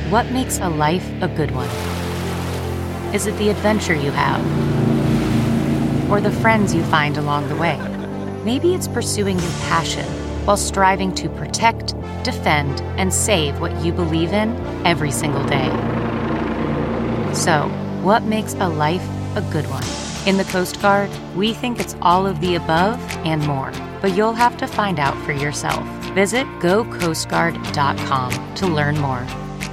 What makes a life a good one? Is it the adventure you have? Or the friends you find along the way? Maybe it's pursuing your passion while striving to protect, defend, and save what you believe in every single day. So, what makes a life a good one? In the Coast Guard, we think it's all of the above and more, but you'll have to find out for yourself. Visit gocoastguard.com to learn more.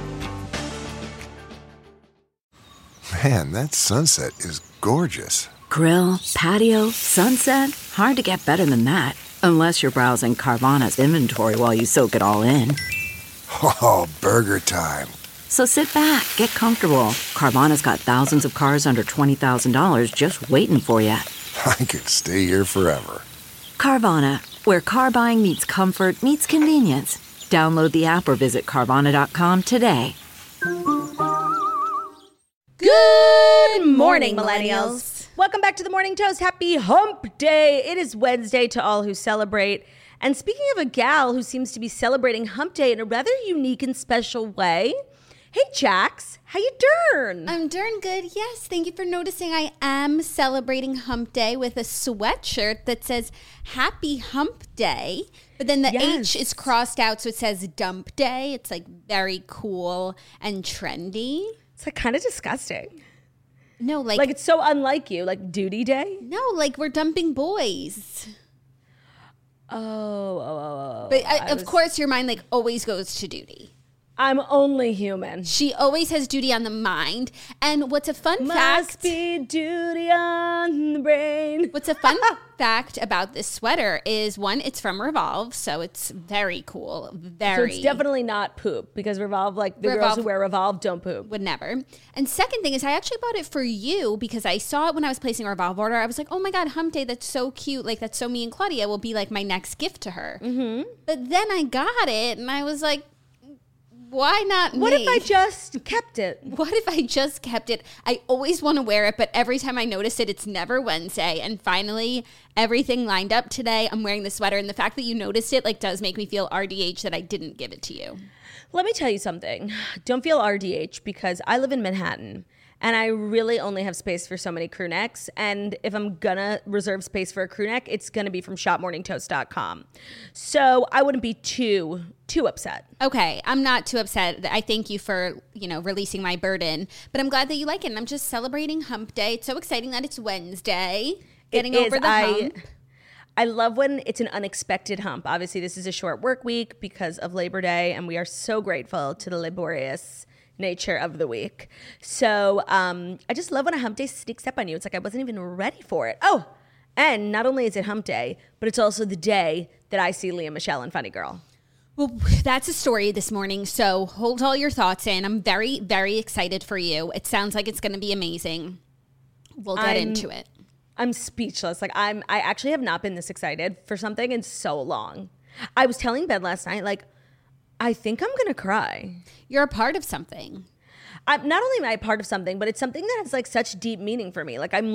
Man, that sunset is gorgeous. Grill, patio, sunset. Hard to get better than that. Unless you're browsing Carvana's inventory while you soak it all in. Oh, burger time. So sit back, get comfortable. Carvana's got thousands of cars under $20,000 just waiting for you. I could stay here forever. Carvana, where car buying meets comfort meets convenience. Download the app or visit Carvana.com today. Good morning, millennials. Welcome back to the Morning Toast. Happy Hump Day. It is Wednesday to all who celebrate. And speaking of a gal who seems to be celebrating Hump Day in a rather unique and special way, hey, Jax, how you doing? I'm doing good. Yes, thank you for noticing. I am celebrating Hump Day with a sweatshirt that says Happy Hump Day, but then the H is crossed out, so it says Dump Day. It's like very cool and trendy. It's like kind of disgusting. No, like it's so unlike you, like duty day. No, like we're dumping boys. Oh. But of course, your mind like always goes to duty. I'm only human. She always has duty on the mind. And what's a fun Must fact? be duty on the brain. What's a fun fact about this sweater is, one, it's from Revolve, so it's very cool. So it's definitely not poop, because Revolve, like the girls who wear Revolve don't poop. Would never. And second thing is, I actually bought it for you because I saw it when I was placing a Revolve order. I was like, oh my God, Hump Day, that's so cute. Like, that's so me and Claudia will be like my next gift to her. Mm-hmm. But then I got it and I was like, why not me? What if I just kept it? What if I just kept it? I always want to wear it, but every time I notice it, it's never Wednesday. And finally, everything lined up today. I'm wearing the sweater, and the fact that you noticed it like does make me feel RDH that I didn't give it to you. Let me tell you something. Don't feel RDH, because I live in Manhattan. And I really only have space for so many crew necks. And if I'm going to reserve space for a crew neck, it's going to be from shopmorningtoast.com. So I wouldn't be too upset. Okay, I'm not too upset. I thank you for, releasing my burden. But I'm glad that you like it. And I'm just celebrating Hump Day. It's so exciting that it's Wednesday. Getting over the hump. I love when it's an unexpected hump. Obviously, this is a short work week because of Labor Day. And we are so grateful to the laborious nature of the week. So I just love when a hump day sneaks up on you. It's like I wasn't even ready for it. Oh, and not only is it hump day, but it's also the day that I see Lea Michele and Funny Girl. Well, that's a story this morning, so hold all your thoughts in. I'm very, very excited for you. It sounds like it's going to be amazing. We'll get into it. I'm speechless. Like I actually have not been this excited for something in so long. I was telling Ben last night, like, I think I'm going to cry. You're a part of something. Not only am I a part of something, but it's something that has like such deep meaning for me. Like I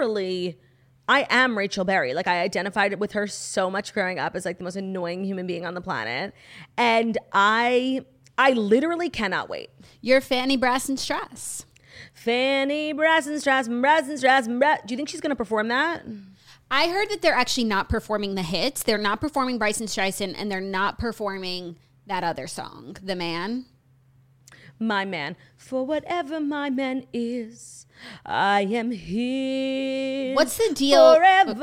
am Rachel Berry. Like I identified with her so much growing up as like the most annoying human being on the planet. And I literally cannot wait. You're Fanny Brassen-Strass. Fanny Brassen-Strass. Do you think she's going to perform that? I heard that they're actually not performing the hits. They're not performing Bryson Streisand, and they're not performing that other song, The Man. My man. For whatever my man is, I am here. What's the deal?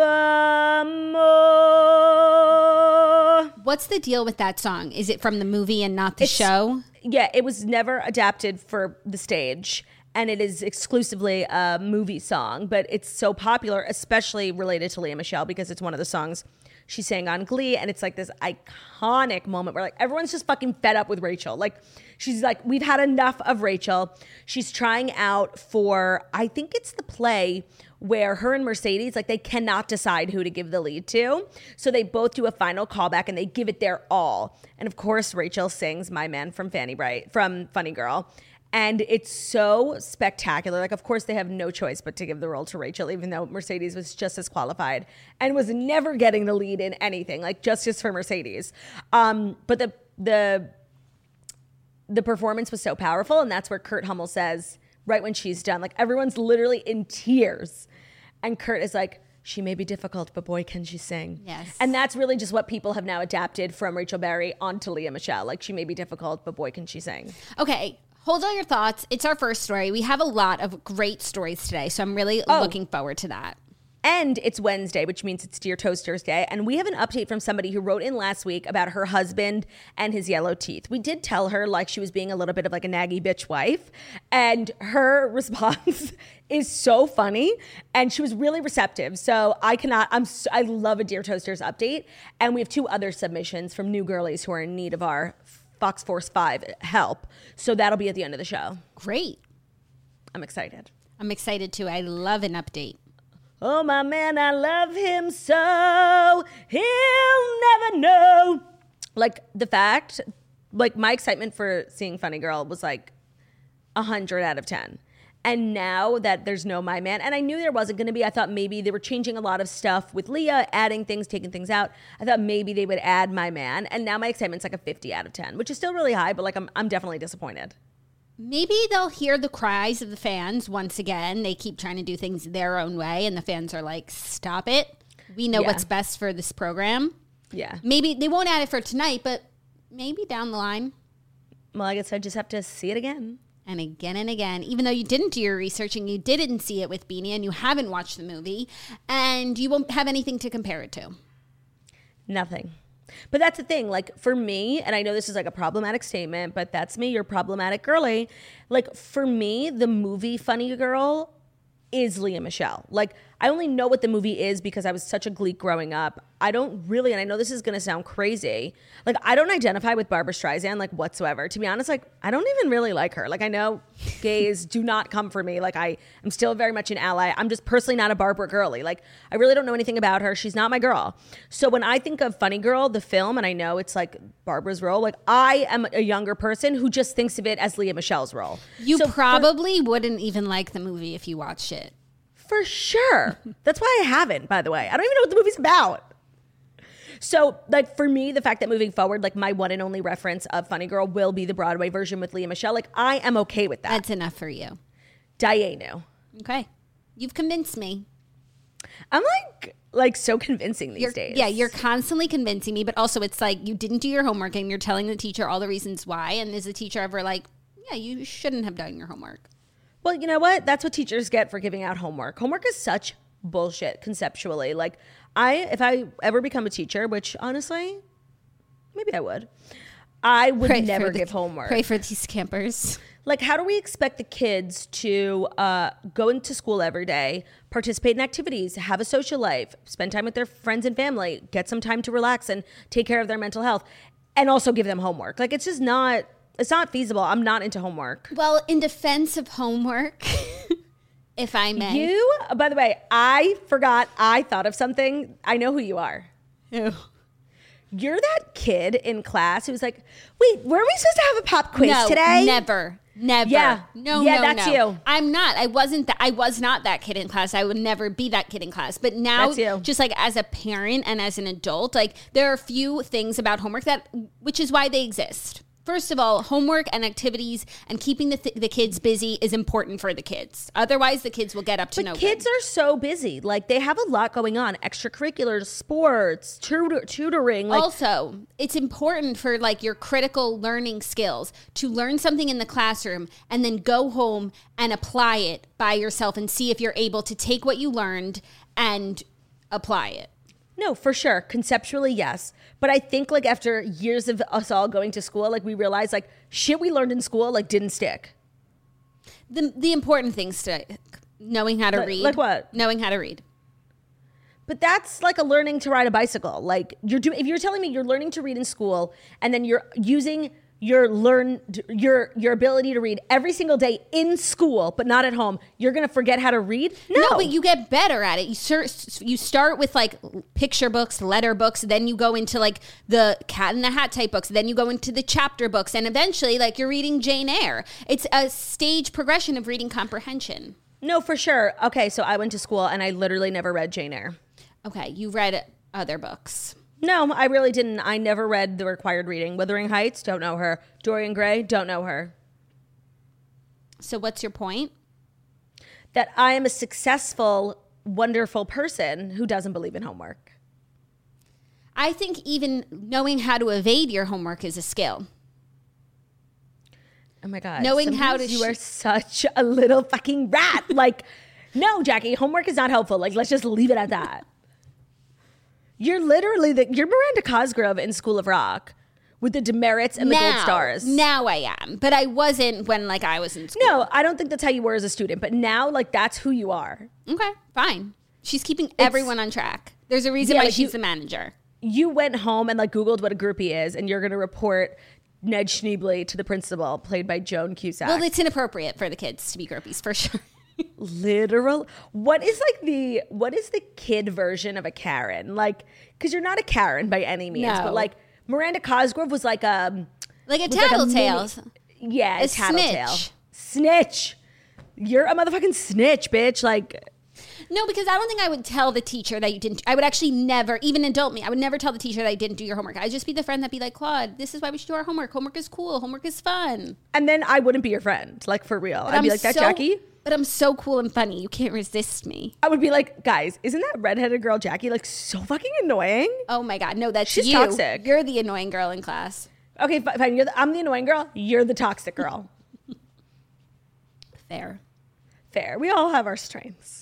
Forevermore. What's the deal with that song? Is it from the movie and not the show? Yeah, it was never adapted for the stage. And it is exclusively a movie song, but it's so popular, especially related to Lea Michele, because it's one of the songs she sang on Glee. And it's like this iconic moment where like everyone's just fucking fed up with Rachel. Like she's like, we've had enough of Rachel. She's trying out for, I think it's the play where her and Mercedes, like they cannot decide who to give the lead to. So they both do a final callback and they give it their all. And of course, Rachel sings My Man from Funny Girl. And it's so spectacular. Like, of course, they have no choice but to give the role to Rachel, even though Mercedes was just as qualified and was never getting the lead in anything, like justice for Mercedes. But the the performance was so powerful. And that's where Kurt Hummel says, right when she's done, like everyone's literally in tears. And Kurt is like, she may be difficult, but boy, can she sing. Yes. And that's really just what people have now adapted from Rachel Berry onto Lea Michele. Like, she may be difficult, but boy, can she sing. Okay. Hold all your thoughts. It's our first story. We have a lot of great stories today, so I'm really looking forward to that. And it's Wednesday, which means it's Dear Toasters Day. And we have an update from somebody who wrote in last week about her husband and his yellow teeth. We did tell her like she was being a little bit of like a naggy bitch wife. And her response is so funny. And she was really receptive. So I love a Dear Toasters update. And we have 2 other submissions from new girlies who are in need of our Fox Force 5 help. So that'll be at the end of the show. Great. I'm excited. I'm excited too. I love an update. Oh, my man, I love him so, he'll never know. Like, the fact, like, my excitement for seeing Funny Girl was like 100 out of 10. And now that there's no My Man, and I knew there wasn't going to be, I thought maybe they were changing a lot of stuff with Leah, adding things, taking things out. I thought maybe they would add My Man. And now my excitement's like a 50 out of 10, which is still really high, but like I'm definitely disappointed. Maybe they'll hear the cries of the fans once again. They keep trying to do things their own way, and the fans are like, stop it. We know what's best for this program. Yeah. Maybe they won't add it for tonight, but maybe down the line. Well, I guess I just have to see it again. And again, even though you didn't do your research and you didn't see it with Beanie and you haven't watched the movie, and you won't have anything to compare it to. Nothing. But that's the thing, like for me, and I know this is like a problematic statement, but that's me, you're problematic girly. Like for me, the movie Funny Girl is Lea Michele. Like I only know what the movie is because I was such a Gleek growing up. I don't really, and I know this is gonna sound crazy, like I don't identify with Barbra Streisand like whatsoever. To be honest, like I don't even really like her. Like I know gays do not come for me. Like I am still very much an ally. I'm just personally not a Barbra girly. Like I really don't know anything about her. She's not my girl. So when I think of Funny Girl, the film, and I know it's like Barbara's role, like I am a younger person who just thinks of it as Lea Michele's role. You probably wouldn't even like the movie if you watched it. For sure. That's why I haven't, by the way. I don't even know what the movie's about. So, like, for me, the fact that moving forward, like, my one and only reference of Funny Girl will be the Broadway version with Lea Michele, like, I am okay with that. That's enough for you. Dayenu. Okay. You've convinced me. I'm, like so convincing these days. Yeah, you're constantly convincing me, but also it's like you didn't do your homework and you're telling the teacher all the reasons why, and is the teacher ever like, yeah, you shouldn't have done your homework? Well, you know what? That's what teachers get for giving out homework. Homework is such bullshit conceptually. Like, if I ever become a teacher, which honestly, maybe I would never give homework. Pray for these campers. Like, how do we expect the kids to go into school every day, participate in activities, have a social life, spend time with their friends and family, get some time to relax and take care of their mental health, and also give them homework? Like, it's just not... It's not feasible. I'm not into homework. Well, in defense of homework, if I may. By the way, I thought of something. I know who you are. Who? You're that kid in class who's like, wait, weren't we supposed to have a pop quiz today? Never. Yeah. No, that's you. I'm not. I was not that kid in class. I would never be that kid in class. But now, that's you. Just like as a parent and as an adult, like there are a few things about homework which is why they exist. First of all, homework and activities and keeping the kids busy is important for the kids. Otherwise, the kids will get up to no good. Kids are so busy. Like, they have a lot going on. Extracurriculars, sports, tutoring. Like, also, it's important for, like, your critical learning skills to learn something in the classroom and then go home and apply it by yourself and see if you're able to take what you learned and apply it. No, for sure. Conceptually, yes. But I think like after years of us all going to school, like we realized like shit we learned in school like didn't stick. The important things stick. Knowing how to read. Like what? Knowing how to read. But that's like a learning to ride a bicycle. Like if you're telling me you're learning to read in school and then you're using your ability to read every single day in school, but not at home, you're going to forget how to read? No, but you get better at it. You start with like picture books, letter books, then you go into like the Cat in the Hat type books, then you go into the chapter books, and eventually like you're reading Jane Eyre. It's a stage progression of reading comprehension. No, for sure. Okay, so I went to school and I literally never read Jane Eyre. Okay, you read other books. No, I really didn't. I never read the required reading. Wuthering Heights, don't know her. Dorian Gray, don't know her. So what's your point? That I am a successful, wonderful person who doesn't believe in homework. I think even knowing how to evade your homework is a skill. Oh my God. Knowing how to... You are such a little fucking rat. Like, no, Jackie, homework is not helpful. Like, let's just leave it at that. You're literally you're Miranda Cosgrove in School of Rock with the demerits and the gold stars. Now I am. But I wasn't when like I was in school. No, I don't think that's how you were as a student. But now, like, that's who you are. Okay, fine. She's keeping everyone on track. There's a reason why like she's the manager. You went home and like Googled what a groupie is, and you're going to report Ned Schneebly to the principal, played by Joan Cusack. Well, it's inappropriate for the kids to be groupies, for sure. Literal. What is the kid version of a Karen? Like, because you're not a Karen by any means, but like Miranda Cosgrove was like a tattletales. Yeah, a tattletale. Snitch. You're a motherfucking snitch, bitch. Like. No, because I don't think I would tell the teacher that you didn't. I would actually never, even adult me, I would never tell the teacher that I didn't do your homework. I'd just be the friend that'd be like, Claude, this is why we should do our homework. Homework is cool. Homework is fun. And then I wouldn't be your friend, like for real. I'd be like, that Jackie? But I'm so cool and funny. You can't resist me. I would be like, guys, isn't that redheaded girl Jackie like so fucking annoying? Oh my God. No, that's She's you. toxic. You're the annoying girl in class. Okay, fine. I'm the annoying girl. You're the toxic girl. Fair. We all have our strengths.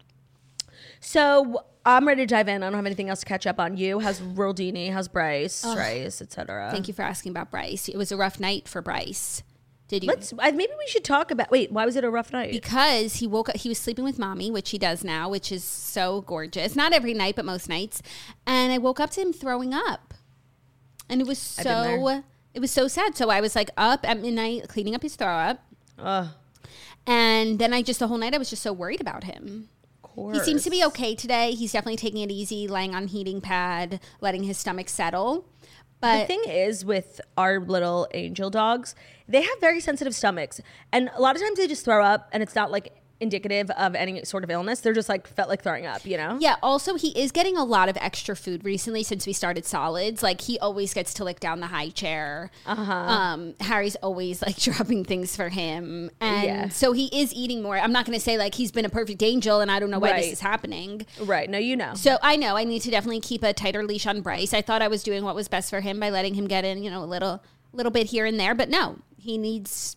So I'm ready to dive in. I don't have anything else to catch up on. You? How's Roldini? How's Bryce? Trace, etc. Thank you for asking about Bryce. It was a rough night for Bryce. Did you? Maybe we should talk about. Wait, why was it a rough night? Because he woke up. He was sleeping with mommy, which he does now, which is so gorgeous. Not every night, but most nights. And I woke up to him throwing up, and it was so sad. So I was like up at midnight cleaning up his throw up. And then the whole night I was just so worried about him. He seems to be okay today. He's definitely taking it easy, laying on heating pad, letting his stomach settle. But the thing is with our little angel dogs, they have very sensitive stomachs. And a lot of times they just throw up and it's not like indicative of any sort of illness. They're just like felt like throwing up, you know? Yeah. Also, he is getting a lot of extra food recently since we started solids. Like he always gets to lick down the high chair. Harry's always like dropping things for him. And so he is eating more. I'm not going to say like he's been a perfect angel and I don't know why this is happening. Right. No, you know. So I know I need to definitely keep a tighter leash on Bryce. I thought I was doing what was best for him by letting him get in, a little bit here and there. But no, he needs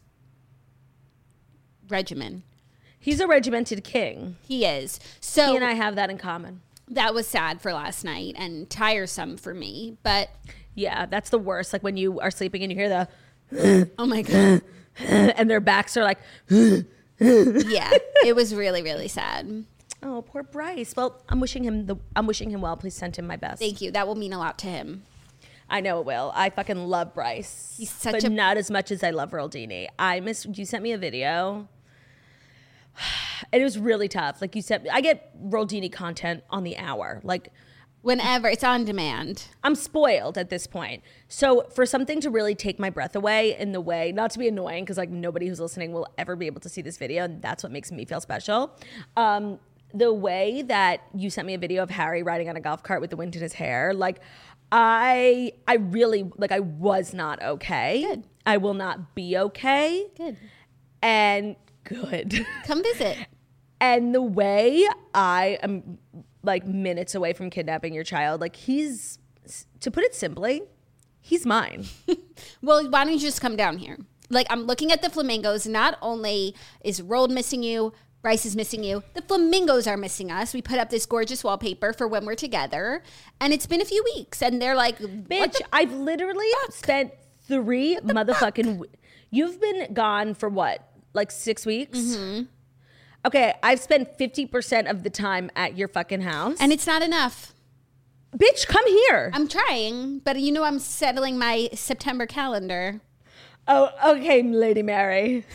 regimen. He's a regimented king. He is. So he and I have that in common. That was sad for last night and tiresome for me, but yeah, that's the worst. Like when you are sleeping and you hear the oh my God. And their backs are like yeah, it was really, really sad. Oh, poor Bryce. Well, I'm wishing him well. Please send him my best. Thank you. That will mean a lot to him. I know it will. I fucking love Bryce. He's such not as much as I love Roldini. You sent me a video. And it was really tough. Like you said, I get Roldini content on the hour. Like whenever it's on demand. I'm spoiled at this point. So for something to really take my breath away in the way, not to be annoying, because like nobody who's listening will ever be able to see this video, and that's what makes me feel special. The way that you sent me a video of Harry riding on a golf cart with the wind in his hair, like I really like I was not okay. Good. I will not be okay. Good. And good. Come visit. And the way I am like minutes away from kidnapping your child, like he's, to put it simply, he's mine. Well, why don't you just come down here? Like I'm looking at the flamingos. Not only is Rold missing you, Bryce is missing you, the flamingos are missing us. We put up this gorgeous wallpaper for when we're together. And it's been a few weeks. And they're like, bitch, I've literally spent 3 motherfucking... You've been gone for what? Like 6 weeks? Mm-hmm. Okay, I've spent 50% of the time at your fucking house. And it's not enough. Bitch, come here. I'm trying, but I'm settling my September calendar. Oh, okay, Lady Mary.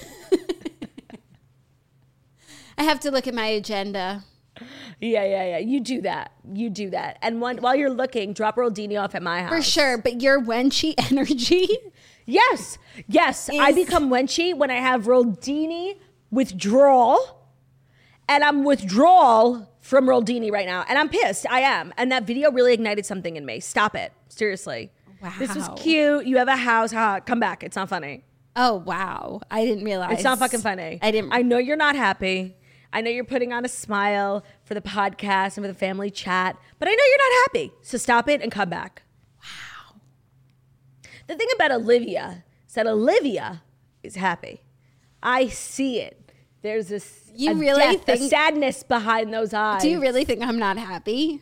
I have to look at my agenda. Yeah. You do that. And while you're looking, drop Roldini off at my house. For sure, but your Wenchy energy... Yes. I become Wenchy when I have Roldini withdrawal And I'm withdrawal from Roldini right now. And I'm pissed. I am. And that video really ignited something in me. Stop it. Seriously. Wow. This was cute. You have a house. Come back. It's not funny. Oh, wow. I didn't realize. It's not fucking funny. I know you're not happy. I know you're putting on a smile for the podcast and for the family chat, but I know you're not happy. So stop it and come back. Wow. The thing about Olivia is that Olivia is happy. I see it. There's a sadness behind those eyes. Do you really think I'm not happy?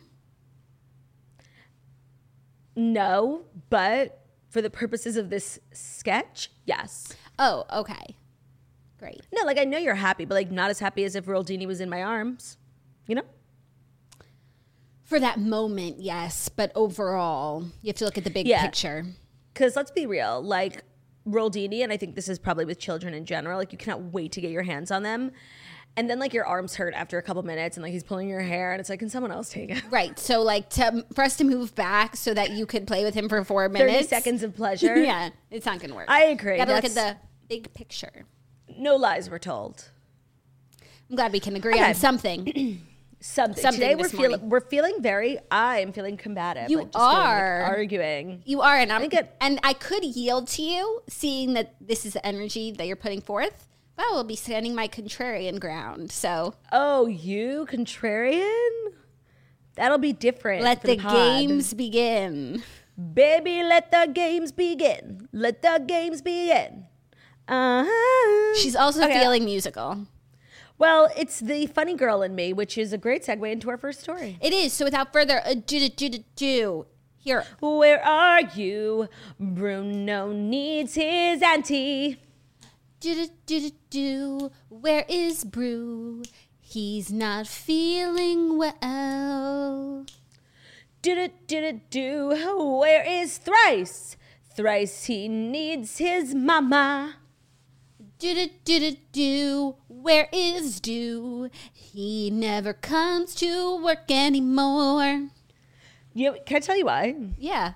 No, but for the purposes of this sketch, yes. Oh, okay. Great. No, like I know you're happy, but like not as happy as if Roldini was in my arms, you know? For that moment, yes. But overall, you have to look at the big picture. Because let's be real, like Roldini, and I think this is probably with children in general, like you cannot wait to get your hands on them. And then like your arms hurt after a couple minutes and like he's pulling your hair and it's like, can someone else take it? Right. So like for us to move back so that you could play with him for 4 minutes. 30 seconds of pleasure. Yeah. It's not going to work. I agree. You got to look at the big picture. No lies were told. I'm glad we can agree on something. Something. Today we're feeling I'm feeling combative. You like just are arguing. You are, and I could yield to you, seeing that this is the energy that you're putting forth. But I will be standing my contrarian ground. So, you contrarian? That'll be different. Let the games begin, baby. Let the games begin. Let the games begin. She's also feeling musical. Well, it's the funny girl in me, which is a great segue into our first story. It is. So without further ado, here. Where are you? Bruno needs his auntie. Where is Brew? He's not feeling well. Where is Thrice? Thrice he needs his mama. Where is Do? He never comes to work anymore. Can I tell you why? Yeah.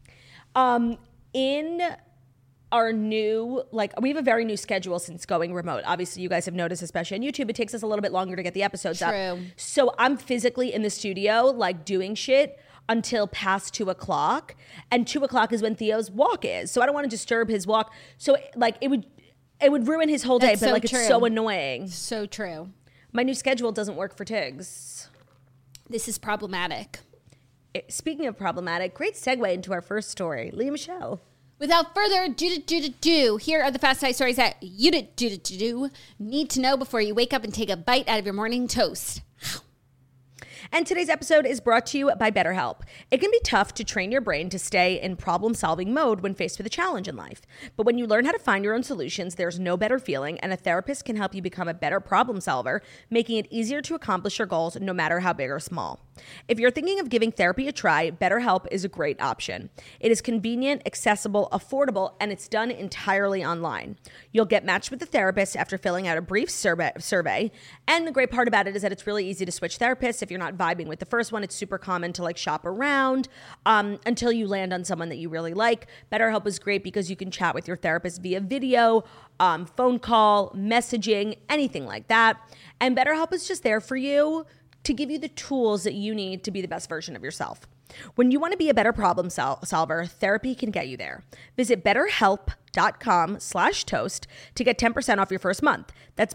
In our new, we have a very new schedule since going remote. Obviously, you guys have noticed, especially on YouTube, it takes us a little bit longer to get the episodes up. So I'm physically in the studio, doing shit until past 2:00. And 2:00 is when Theo's walk is. So I don't want to disturb his walk. So it would ruin his whole day, but it's so annoying. So true. My new schedule doesn't work for Tiggs. This is problematic. Speaking of problematic, great segue into our first story. Lea Michele. Without further ado, here are the Fast 5 stories that you need to know before you wake up and take a bite out of your morning toast. And today's episode is brought to you by BetterHelp. It can be tough to train your brain to stay in problem-solving mode when faced with a challenge in life. But when you learn how to find your own solutions, there's no better feeling, and a therapist can help you become a better problem solver, making it easier to accomplish your goals no matter how big or small. If you're thinking of giving therapy a try, BetterHelp is a great option. It is convenient, accessible, affordable, and it's done entirely online. You'll get matched with a therapist after filling out a brief survey. And the great part about it is that it's really easy to switch therapists. If you're not vibing with the first one, it's super common to shop around until you land on someone that you really like. BetterHelp is great because you can chat with your therapist via video, phone call, messaging, anything like that. And BetterHelp is just there for you to give you the tools that you need to be the best version of yourself. When you want to be a better problem solver, therapy can get you there. Visit betterhelp.com/toast to get 10% off your first month. That's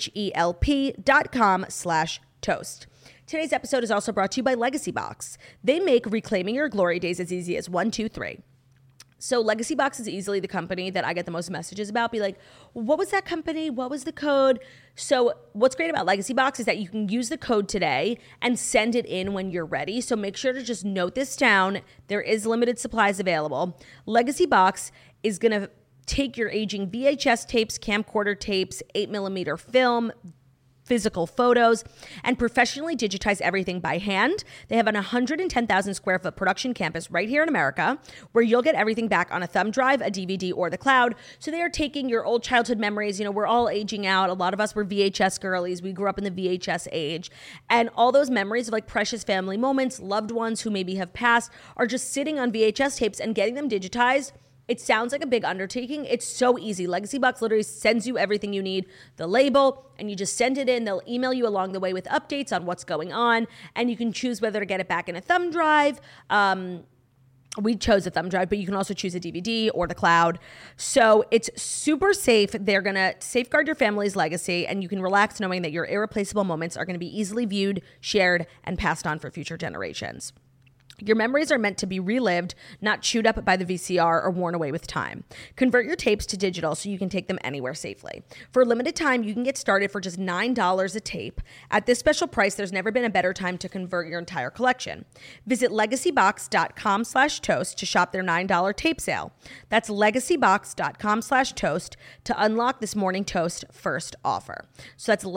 betterhelp.com/toast. Today's episode is also brought to you by Legacy Box. They make reclaiming your glory days as easy as 1, 2, 3. So Legacy Box is easily the company that I get the most messages about. Be like, what was that company? What was the code? So what's great about Legacy Box is that you can use the code today and send it in when you're ready. So make sure to just note this down. There is limited supplies available. Legacy Box is going to take your aging VHS tapes, camcorder tapes, 8mm film, physical photos, and professionally digitize everything by hand. They have an 110,000 square foot production campus right here in America where you'll get everything back on a thumb drive, a DVD, or the cloud. So they are taking your old childhood memories. We're all aging out. A lot of us were VHS girlies. We grew up in the VHS age. And all those memories of precious family moments, loved ones who maybe have passed, are just sitting on VHS tapes, and getting them digitized It sounds like a big undertaking. It's so easy. Legacy Box literally sends you everything you need, the label, and you just send it in. They'll email you along the way with updates on what's going on, and you can choose whether to get it back in a thumb drive. We chose a thumb drive, but you can also choose a DVD or the cloud. So it's super safe. They're going to safeguard your family's legacy, and you can relax knowing that your irreplaceable moments are going to be easily viewed, shared, and passed on for future generations. Your memories are meant to be relived, not chewed up by the VCR or worn away with time. Convert your tapes to digital so you can take them anywhere safely. For a limited time, you can get started for just $9 a tape. At this special price, there's never been a better time to convert your entire collection. Visit legacybox.com/toast to shop their $9 tape sale. That's legacybox.com/toast to unlock this Morning Toast first offer. So that's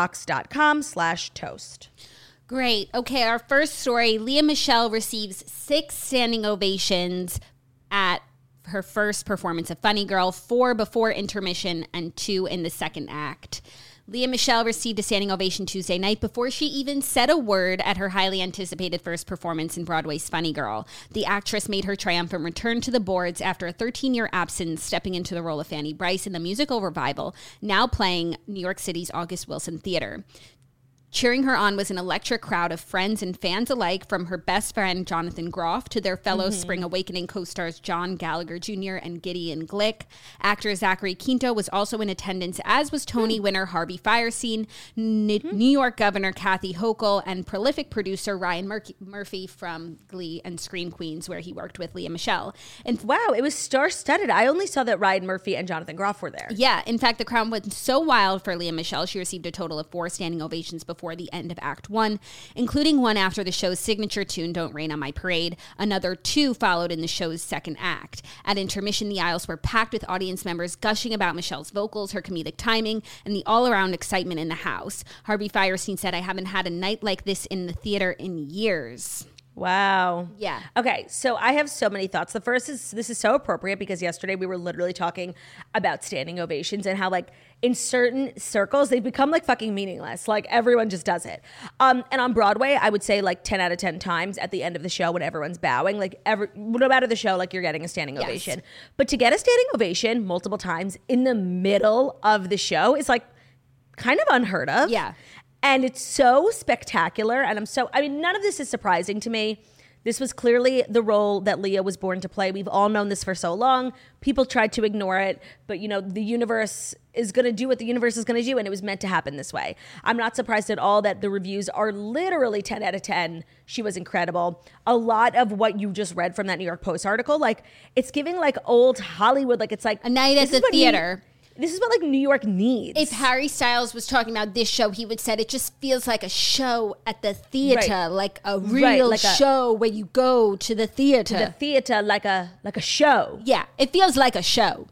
legacybox.com/toast. Great. Okay, our first story, Lea Michele receives 6 standing ovations at her first performance of Funny Girl, 4 before intermission and 2 in the second act. Lea Michele received a standing ovation Tuesday night before she even said a word at her highly anticipated first performance in Broadway's Funny Girl. The actress made her triumphant return to the boards after a 13-year absence, stepping into the role of Fanny Brice in the musical revival, now playing New York City's August Wilson Theater. Cheering her on was an electric crowd of friends and fans alike, from her best friend Jonathan Groff to their fellow Spring Awakening co-stars John Gallagher Jr. and Gideon Glick. Actor Zachary Quinto was also in attendance, as was Tony winner Harvey Fierstein, New York Governor Kathy Hochul, and prolific producer Ryan Murphy from Glee and Scream Queens, where he worked with Lea Michele. And wow, it was star-studded. I only saw that Ryan Murphy and Jonathan Groff were there. Yeah, in fact, the crowd went so wild for Lea Michele, she received a total of 4 standing ovations before the end of Act 1, including one after the show's signature tune, Don't Rain on My Parade. Another 2 followed in the show's second act. At intermission, the aisles were packed with audience members gushing about Michele's vocals, her comedic timing, and the all-around excitement in the house. Harvey Fierstein said, "I haven't had a night like this in the theater in years." Wow. Yeah. Okay, so I have so many thoughts. The first is, this is so appropriate because yesterday we were literally talking about standing ovations and how, like, in certain circles, they've become, like, fucking meaningless. Like, everyone just does it. And on Broadway, I would say, like, 10 out of 10 times at the end of the show when everyone's bowing, like, no matter the show, like, you're getting a standing ovation. But to get a standing ovation multiple times in the middle of the show is, like, kind of unheard of. Yeah. And it's so spectacular. And none of this is surprising to me. This was clearly the role that Lea was born to play. We've all known this for so long. People tried to ignore it, but the universe is going to do what the universe is going to do, and it was meant to happen this way. I'm not surprised at all that the reviews are literally 10 out of 10. She was incredible. A lot of what you just read from that New York Post article, like, it's giving like old Hollywood, like it's like a night at the theater. This is what like New York needs. If Harry Styles was talking about this show, he would said it just feels like a show at the theater, right. like a real show where you go to the theater. To the theater, like a show. Yeah, it feels like a show.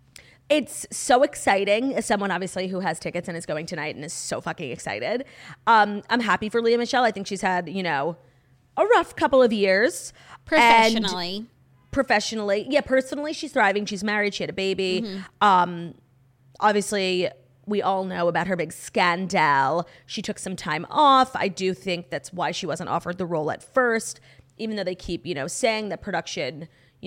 It's so exciting. As someone obviously who has tickets and is going tonight and is so fucking excited. I'm happy for Lea Michele. I think she's had, a rough couple of years. Professionally. Yeah, personally, she's thriving. She's married. She had a baby. Mm-hmm. Obviously, we all know about her big scandal. She took some time off. I do think that's why she wasn't offered the role at first, even though they keep, saying that production,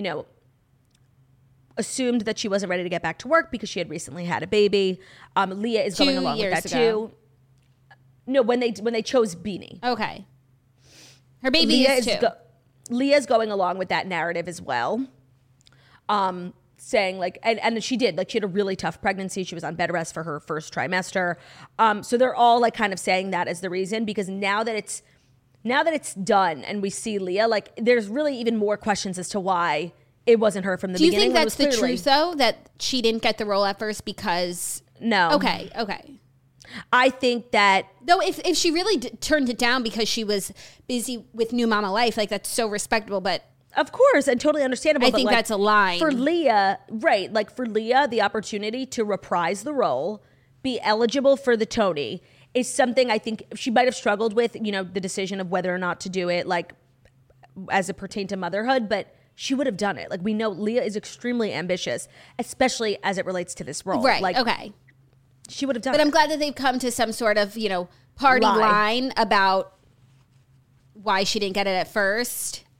assumed that she wasn't ready to get back to work because she had recently had a baby. Lea is going along with that too. No, when they chose Beanie. Okay. Her baby is too. Leah's going along with that narrative as well. Saying like, and she did, like she had a really tough pregnancy. She was on bed rest for her first trimester. So they're all like kind of saying that as the reason, because now that it's done and we see Lea, like there's really even more questions as to why it wasn't her from the beginning. Do you think that's the truth though, that she didn't get the role at first because? No. Okay. I think that though, if she really turned it down because she was busy with new mama life, like that's so respectable, but. Of course, and totally understandable. I think that's a line. For Lea, right, like for Lea, the opportunity to reprise the role, be eligible for the Tony, is something I think she might have struggled with, the decision of whether or not to do it, like, as it pertained to motherhood, but she would have done it. Like, we know Lea is extremely ambitious, especially as it relates to this role. Right, like, okay. She would have done it. But I'm glad that they've come to some sort of, party line about why she didn't get it at first.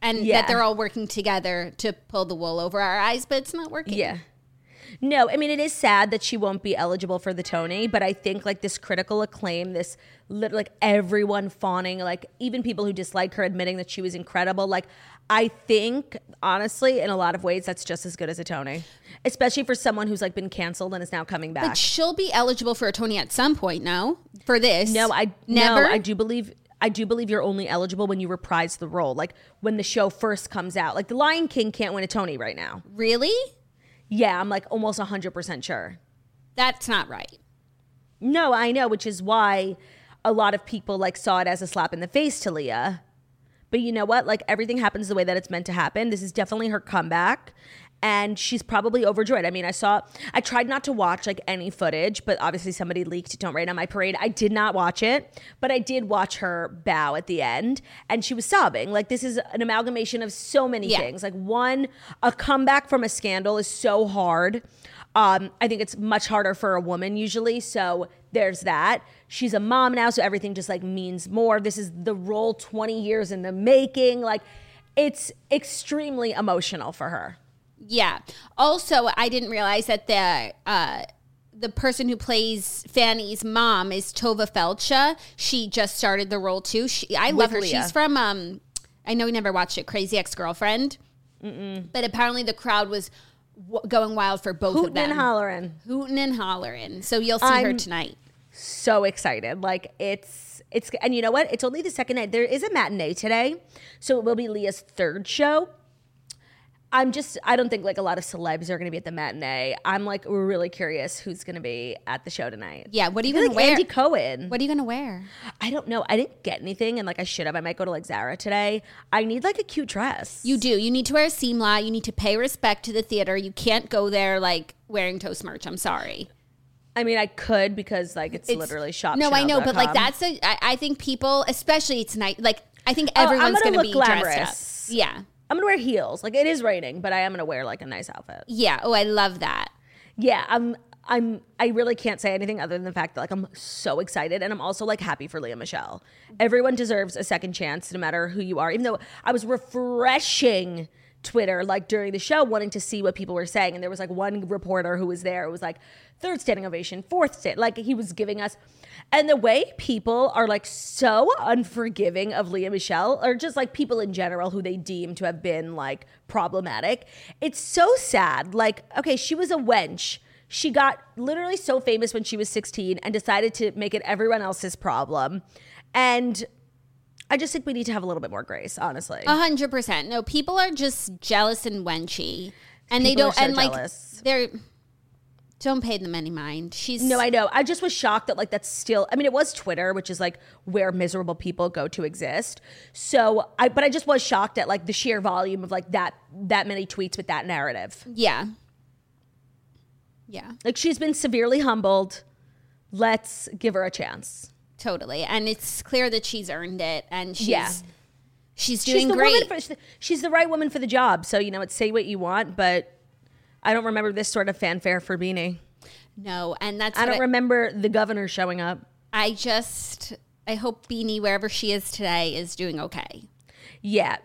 And that they're all working together to pull the wool over our eyes, but it's not working. Yeah. No, I mean, it is sad that she won't be eligible for the Tony, but I think like this critical acclaim, this like everyone fawning, like even people who dislike her admitting that she was incredible. Like, I think honestly, in a lot of ways, that's just as good as a Tony, especially for someone who's like been canceled and is now coming back. But she'll be eligible for a Tony at some point, no? For this? No, never. No, I do believe you're only eligible when you reprise the role, like when the show first comes out. Like The Lion King can't win a Tony right now. Really? Yeah, I'm like almost 100% sure. That's not right. No, I know, which is why a lot of people like saw it as a slap in the face to Leah. But you know what? Like everything happens the way that it's meant to happen. This is definitely her comeback. And she's probably overjoyed. I mean, I tried not to watch like any footage, but obviously somebody leaked Don't Rain on My Parade. I did not watch it, but I did watch her bow at the end and she was sobbing. Like this is an amalgamation of so many things. Like one, a comeback from a scandal is so hard. I think it's much harder for a woman usually. So there's that. She's a mom now, so everything just like means more. This is the role 20 years in the making. Like it's extremely emotional for her. Yeah. Also, I didn't realize that the person who plays Fanny's mom is Tova Feldsha. She just started the role too. I love her. Leah. She's from I know we never watched it, Crazy Ex-Girlfriend. But apparently the crowd was going wild for both of them. Hootin' and hollering. So you'll see her tonight. So excited. Like it's and you know what? It's only the second night. There is a matinee today. So it will be Leah's third show. I don't think like a lot of celebs are going to be at the matinee. I'm like really curious who's going to be at the show tonight. Yeah, what are you going to wear? Andy Cohen. What are you going to wear? I don't know. I didn't get anything and like I should have. I might go to like Zara today. I need like a cute dress. You do. You need to wear a seamla. You need to pay respect to the theater. You can't go there like wearing Toast merch. I'm sorry. I mean, I could because like it's literally shop. No, I know, but like I think people, especially tonight, like I think everyone's going to be glamorous. Dressed up. Yeah. I'm gonna wear heels. Like it is raining, but I am gonna wear like a nice outfit. Yeah. Oh, I love that. Yeah. I really can't say anything other than the fact that like I'm so excited and I'm also like happy for Lea Michele. Everyone deserves a second chance, no matter who you are. Even though I was refreshing Twitter like during the show, wanting to see what people were saying, and there was like one reporter who was there. It was like third standing ovation, fourth stand. Like he was giving us. And the way people are like so unforgiving of Lea Michele, or just like people in general who they deem to have been like problematic, it's so sad. Like, okay, she was a wench. She got literally so famous when she was 16 and decided to make it everyone else's problem. And I just think we need to have a little bit more grace, honestly. 100%. No, people are just jealous and wenchy. And People they don't, are so and like, jealous. don't pay them any mind. No, I know. I just was shocked that like that's still, I mean, it was Twitter, which is like where miserable people go to exist. So but I just was shocked at like the sheer volume of like that many tweets with that narrative. Yeah. Yeah. Like she's been severely humbled. Let's give her a chance. Totally. And it's clear that she's earned it and she's She's doing great. She's the right woman for the job. So, you know, it's say what you want, but I don't remember this sort of fanfare for Beanie. No, and that's I don't remember the governor showing up. I hope Beanie, wherever she is today, is doing okay. Yeah.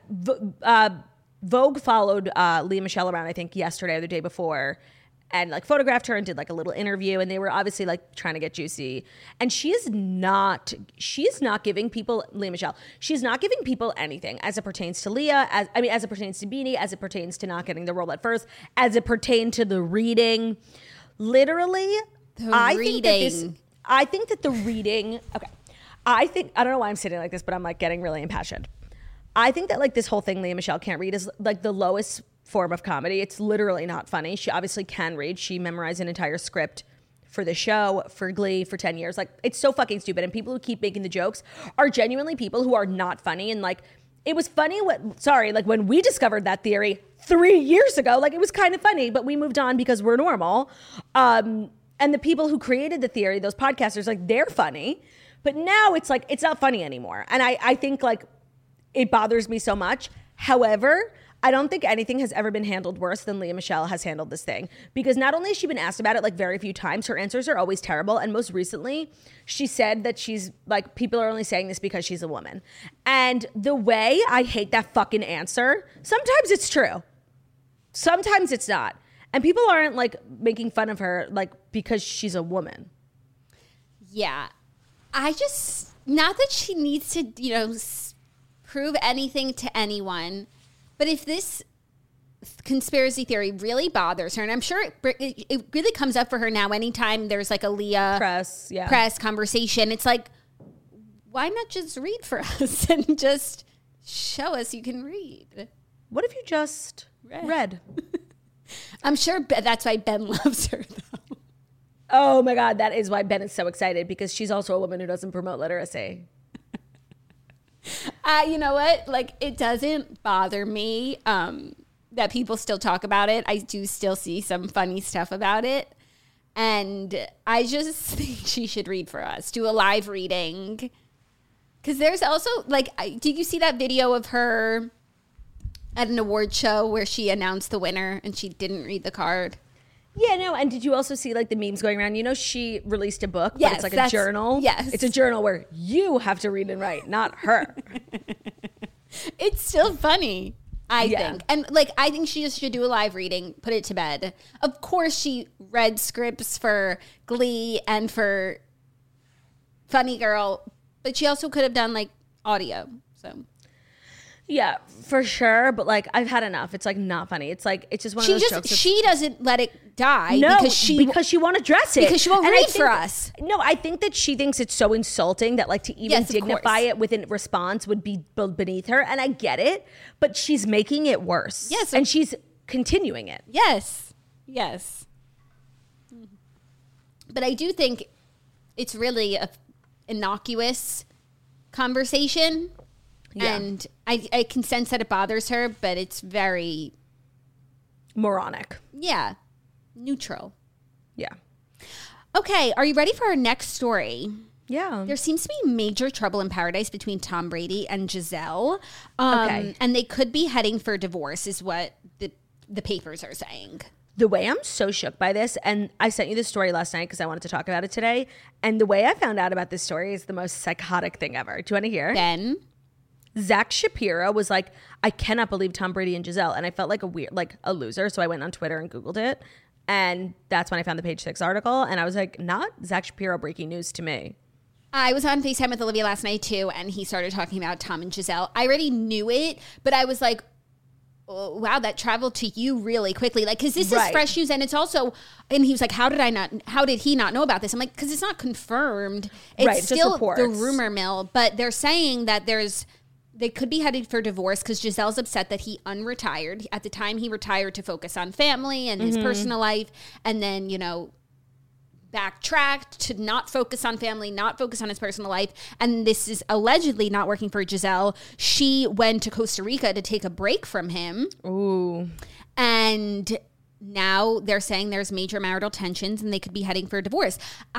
Vogue followed Lea Michele around, I think, yesterday or the day before, and like photographed her and did like a little interview, and they were obviously like trying to get juicy. And she's not giving people, Lea Michele, she's not giving people anything as it pertains to Leah, as it pertains to Beanie, as it pertains to not getting the role at first, as it pertained to the reading. Literally, I think that the reading, okay. I don't know why I'm sitting like this, but I'm like getting really impassioned. I think that like this whole thing Lea Michele can't read is like the lowest form of comedy. It's literally not funny. She obviously can read. She memorized an entire script for the show, for Glee, for 10 years. Like, it's so fucking stupid. And people who keep making the jokes are genuinely people who are not funny. And like, it was funny when we discovered that theory 3 years ago, like it was kind of funny, but we moved on because we're normal. And the people who created the theory, those podcasters, like they're funny, but now it's like, it's not funny anymore. And I think like it bothers me so much. However, I don't think anything has ever been handled worse than Lea Michele has handled this thing, because not only has she been asked about it like very few times, her answers are always terrible. And most recently, she said that she's like, people are only saying this because she's a woman. And the way I hate that fucking answer, sometimes it's true. Sometimes it's not. And people aren't like making fun of her like because she's a woman. Yeah. I just, not that she needs to, you know, prove anything to anyone, but if this conspiracy theory really bothers her, and I'm sure it really comes up for her now anytime there's like a Lea press conversation, it's like, why not just read for us and just show us you can read? What if you just read? I'm sure that's why Ben loves her, though. Oh, my God. That is why Ben is so excited, because she's also a woman who doesn't promote literacy. You know what? Like, it doesn't bother me that people still talk about it. I do still see some funny stuff about it. And I just think she should read for us, do a live reading. Because there's also, like, did you see that video of her at an award show where she announced the winner and she didn't read the card? Yeah, no. And did you also see like the memes going around? You know, she released a book, but it's like a journal. Yes. It's a journal where you have to read and write, not her. It's still funny, I think. And like, I think she just should do a live reading, put it to bed. Of course, she read scripts for Glee and for Funny Girl, but she also could have done like audio. So yeah, for sure. But like, I've had enough. It's like not funny. It's like, it's just one of those jokes. She doesn't let it die. No, because she won't address it. Because she won't read for us. No, I think that she thinks it's so insulting that like to even dignify it with a response would be beneath her. And I get it, but she's making it worse. Yes. And she's continuing it. Yes. Yes. But I do think it's really a innocuous conversation. Yeah. And I can sense that it bothers her, but it's very moronic. Yeah. Neutral. Yeah. Okay. Are you ready for our next story? Yeah. There seems to be major trouble in paradise between Tom Brady and Giselle. Okay. And they could be heading for divorce is what the papers are saying. The way I'm so shook by this, and I sent you this story last night because I wanted to talk about it today, and the way I found out about this story is the most psychotic thing ever. Do you want to hear? Ben? Zach Shapiro was like, I cannot believe Tom Brady and Giselle. And I felt like a loser. So I went on Twitter and Googled it. And that's when I found the Page Six article. And I was like, not Zach Shapiro breaking news to me. I was on FaceTime with Olivia last night too. And he started talking about Tom and Giselle. I already knew it, but I was like, oh, wow, that traveled to you really quickly. Like, cause this is fresh news. And it's also, and he was like, how did he not know about this? I'm like, cause it's not confirmed. It's still the rumor mill, but they're saying that they could be headed for divorce because Giselle's upset that he unretired. At the time, he retired to focus on family and his personal life. And then, you know, backtracked to not focus on family, not focus on his personal life. And this is allegedly not working for Giselle. She went to Costa Rica to take a break from him. Ooh. And now they're saying there's major marital tensions and they could be heading for a divorce.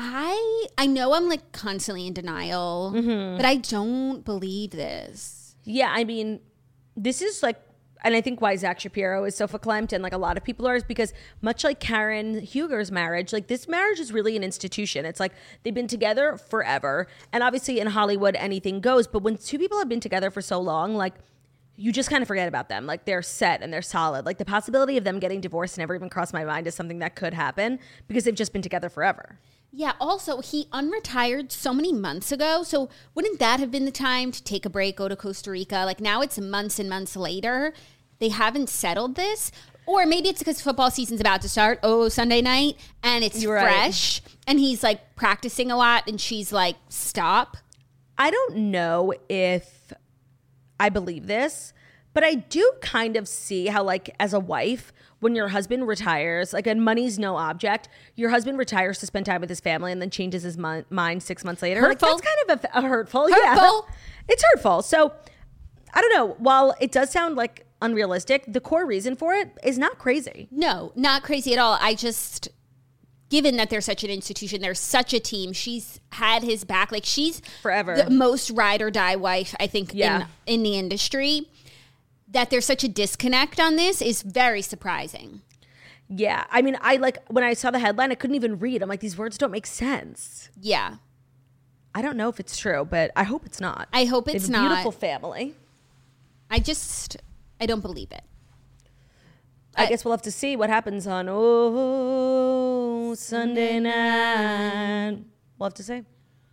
I know I'm like constantly in denial, but I don't believe this. Yeah, I mean, this is like, and I think why Zach Shapiro is so verklempt and like a lot of people are is because much like Karen Huger's marriage, like this marriage is really an institution. It's like they've been together forever. And obviously in Hollywood, anything goes. But when two people have been together for so long, like you just kind of forget about them. Like they're set and they're solid. Like the possibility of them getting divorced never even crossed my mind as something that could happen because they've just been together forever. Yeah, also, he unretired so many months ago. So wouldn't that have been the time to take a break, go to Costa Rica? Like now it's months and months later. They haven't settled this. Or maybe it's because football season's about to start. Oh, Sunday night. And it's fresh. And he's like practicing a lot. And she's like, stop. I don't know if I believe this, but I do kind of see how like as a wife, when your husband retires, like, and money's no object, your husband retires to spend time with his family and then changes his mind 6 months later. Hurtful. Like, that's kind of a hurtful. Yeah, it's hurtful. So I don't know. While it does sound like unrealistic, the core reason for it is not crazy. No, not crazy at all. I just, given that they're such an institution, they're such a team, she's had his back. Like she's forever the most ride or die wife, I think, in the industry. that there's such a disconnect on this is very surprising. Yeah. I mean, when I saw the headline, I couldn't even read. I'm like, these words don't make sense. Yeah. I don't know if it's true, but I hope it's not. I hope it's they have a not. Beautiful family. I don't believe it. I guess we'll have to see what happens on Sunday night. We'll have to see.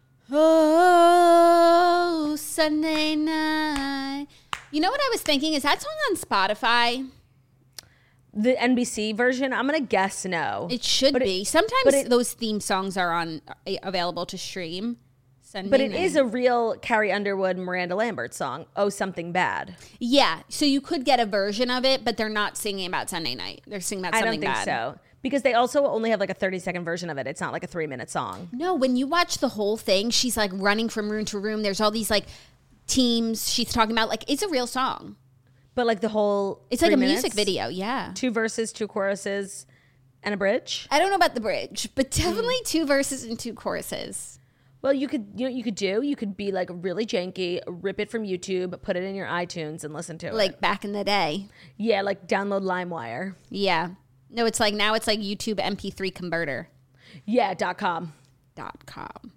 Oh, Sunday night. You know what I was thinking? Is that song on Spotify? The NBC version? I'm going to guess no. It should be. Sometimes those theme songs are available to stream. Sunday but it night. is a real Carrie Underwood, Miranda Lambert song. Oh, Something Bad. Yeah. So you could get a version of it, but they're not singing about Sunday night. They're singing about something bad. I don't think so. Because they also only have like a 30-second version of it. It's not like a 3-minute song. No, when you watch the whole thing, she's like running from room to room. There's all these like teams she's talking about. Like, it's a real song. But like the whole It's like a music video, yeah. 2 verses, 2 choruses, and a bridge. I don't know about the bridge, but definitely 2 verses and 2 choruses. Well, you could be like really janky, rip it from YouTube, put it in your iTunes and listen to it. Like back in the day. Yeah, like download LimeWire. Yeah. No, it's like now it's like YouTube MP3 converter. Yeah, .com. .com.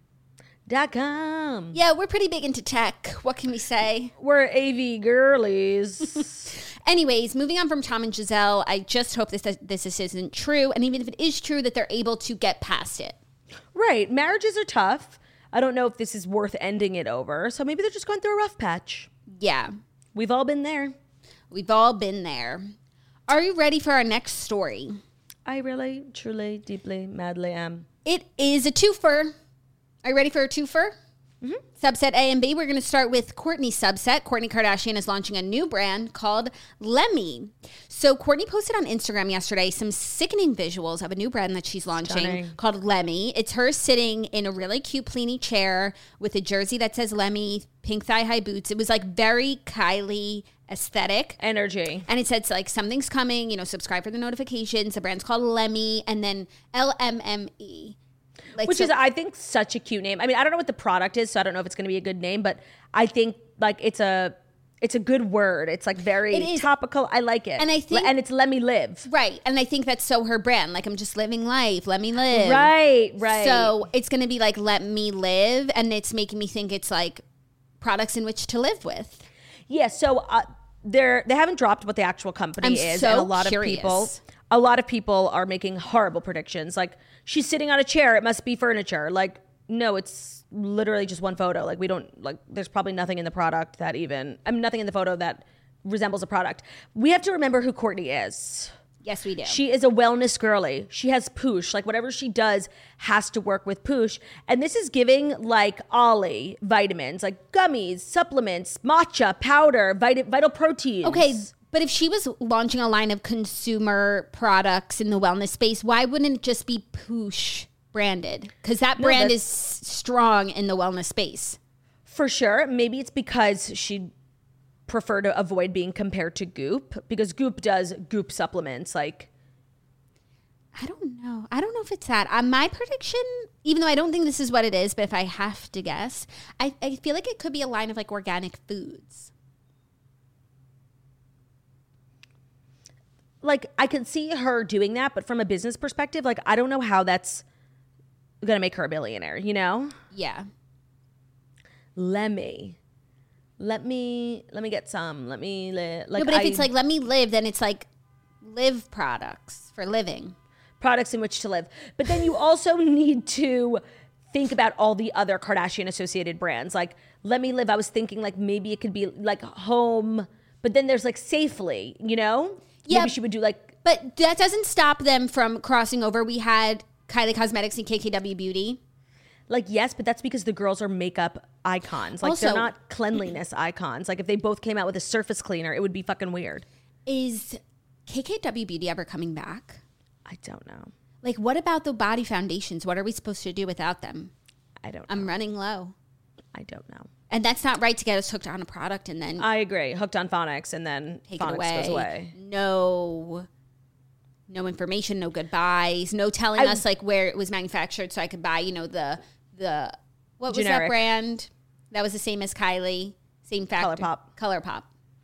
.com. Yeah, we're pretty big into tech. What can we say? We're AV girlies. Anyways, moving on from Tom and Giselle, I just hope this isn't true. And even if it is true, that they're able to get past it. Right. Marriages are tough. I don't know if this is worth ending it over. So maybe they're just going through a rough patch. Yeah. We've all been there. We've all been there. Are you ready for our next story? I really, truly, deeply, madly am. It is a twofer. Are you ready for a twofer? Mm-hmm. Subset A and B. We're going to start with Kourtney's subset. Kourtney Kardashian is launching a new brand called Lemme. So Kourtney posted on Instagram yesterday some sickening visuals of a new brand that she's launching called Lemme. It's her sitting in a really cute Plini chair with a jersey that says Lemme, pink thigh-high boots. It was like very Kylie aesthetic. Energy. And it said like something's coming, subscribe for the notifications. The brand's called Lemme and then LMME. Like, which is, I think, such a cute name. I mean, I don't know what the product is, so I don't know if it's going to be a good name, but I think like it's a good word. It's like very topical. I like it. And I think, and it's let me live. Right. And I think that's so her brand. Like, I'm just living life. Let me live. Right. So it's going to be like, let me live. And it's making me think it's like products in which to live with. Yeah. So they haven't dropped what the actual company is. So and a lot of people are making horrible predictions. Like, she's sitting on a chair. It must be furniture. Like, no, it's literally just one photo. Like, there's probably nothing in the product nothing in the photo that resembles a product. We have to remember who Kourtney is. Yes, we do. She is a wellness girly. She has Poosh. Like, whatever she does has to work with Poosh. And this is giving like Ollie vitamins, like gummies, supplements, matcha, powder, vital proteins. Okay. But if she was launching a line of consumer products in the wellness space, why wouldn't it just be Poosh branded? Because that brand is strong in the wellness space. For sure. Maybe it's because she'd prefer to avoid being compared to Goop, because Goop does Goop supplements. Like, I don't know. I don't know if it's that. My prediction, even though I don't think this is what it is, but if I have to guess, I feel like it could be a line of like organic foods. Like, I can see her doing that, but from a business perspective, like, I don't know how that's going to make her a billionaire, Yeah. Let me get some. Let me live. Like, no, but if it's like, let me live, then it's like live products for living. Products in which to live. But then you also need to think about all the other Kardashian associated brands. Like, let me live. I was thinking like maybe it could be like home, but then there's like Safely, Yeah, maybe she would do like... But that doesn't stop them from crossing over. We had Kylie Cosmetics and KKW Beauty. Like, yes, but that's because the girls are makeup icons. Like, they're not cleanliness icons. Like, if they both came out with a surface cleaner, it would be fucking weird. Is KKW Beauty ever coming back? I don't know. Like, what about the body foundations? What are we supposed to do without them? I don't know. I'm running low. I don't know. And that's not right to get us hooked on a product and then... I agree. Hooked on Phonics and then Phonics goes away. No information, no goodbyes, no telling us like where it was manufactured so I could buy, the what was generic. that brand? That was the same as Kylie, same factory. ColourPop. ColourPop.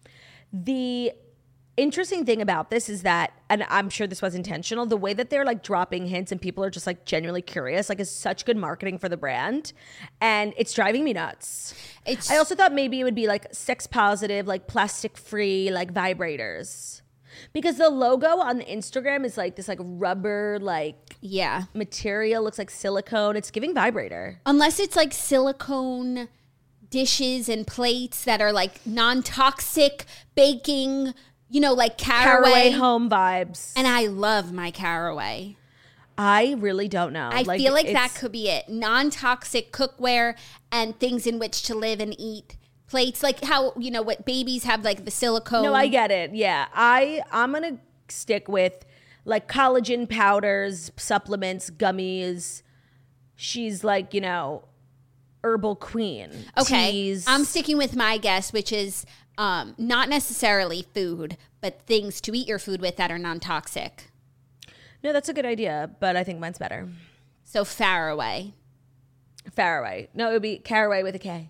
The interesting thing about this is that, and I'm sure this was intentional, the way that they're like dropping hints and people are just like genuinely curious, like is such good marketing for the brand. And it's driving me nuts. I also thought maybe it would be like sex positive, like plastic free, like vibrators. Because the logo on the Instagram is like this like rubber, like material, looks like silicone. It's giving vibrator. Unless it's like silicone dishes and plates that are like non-toxic baking, you know, like Caraway home vibes. And I love my Caraway. I really don't know. I feel like that could be it. Non-toxic cookware and things in which to live and eat. Plates, like how, you know, what babies have, like the silicone. No, I get it. Yeah. I'm going to stick with like collagen powders, supplements, gummies. She's like, you know, herbal queen. Okay. Teas. I'm sticking with my guess, which is not necessarily food, but things to eat your food with that are non-toxic. No, that's a good idea, but I think mine's better. So Faraway. No, it would be Caraway with a K.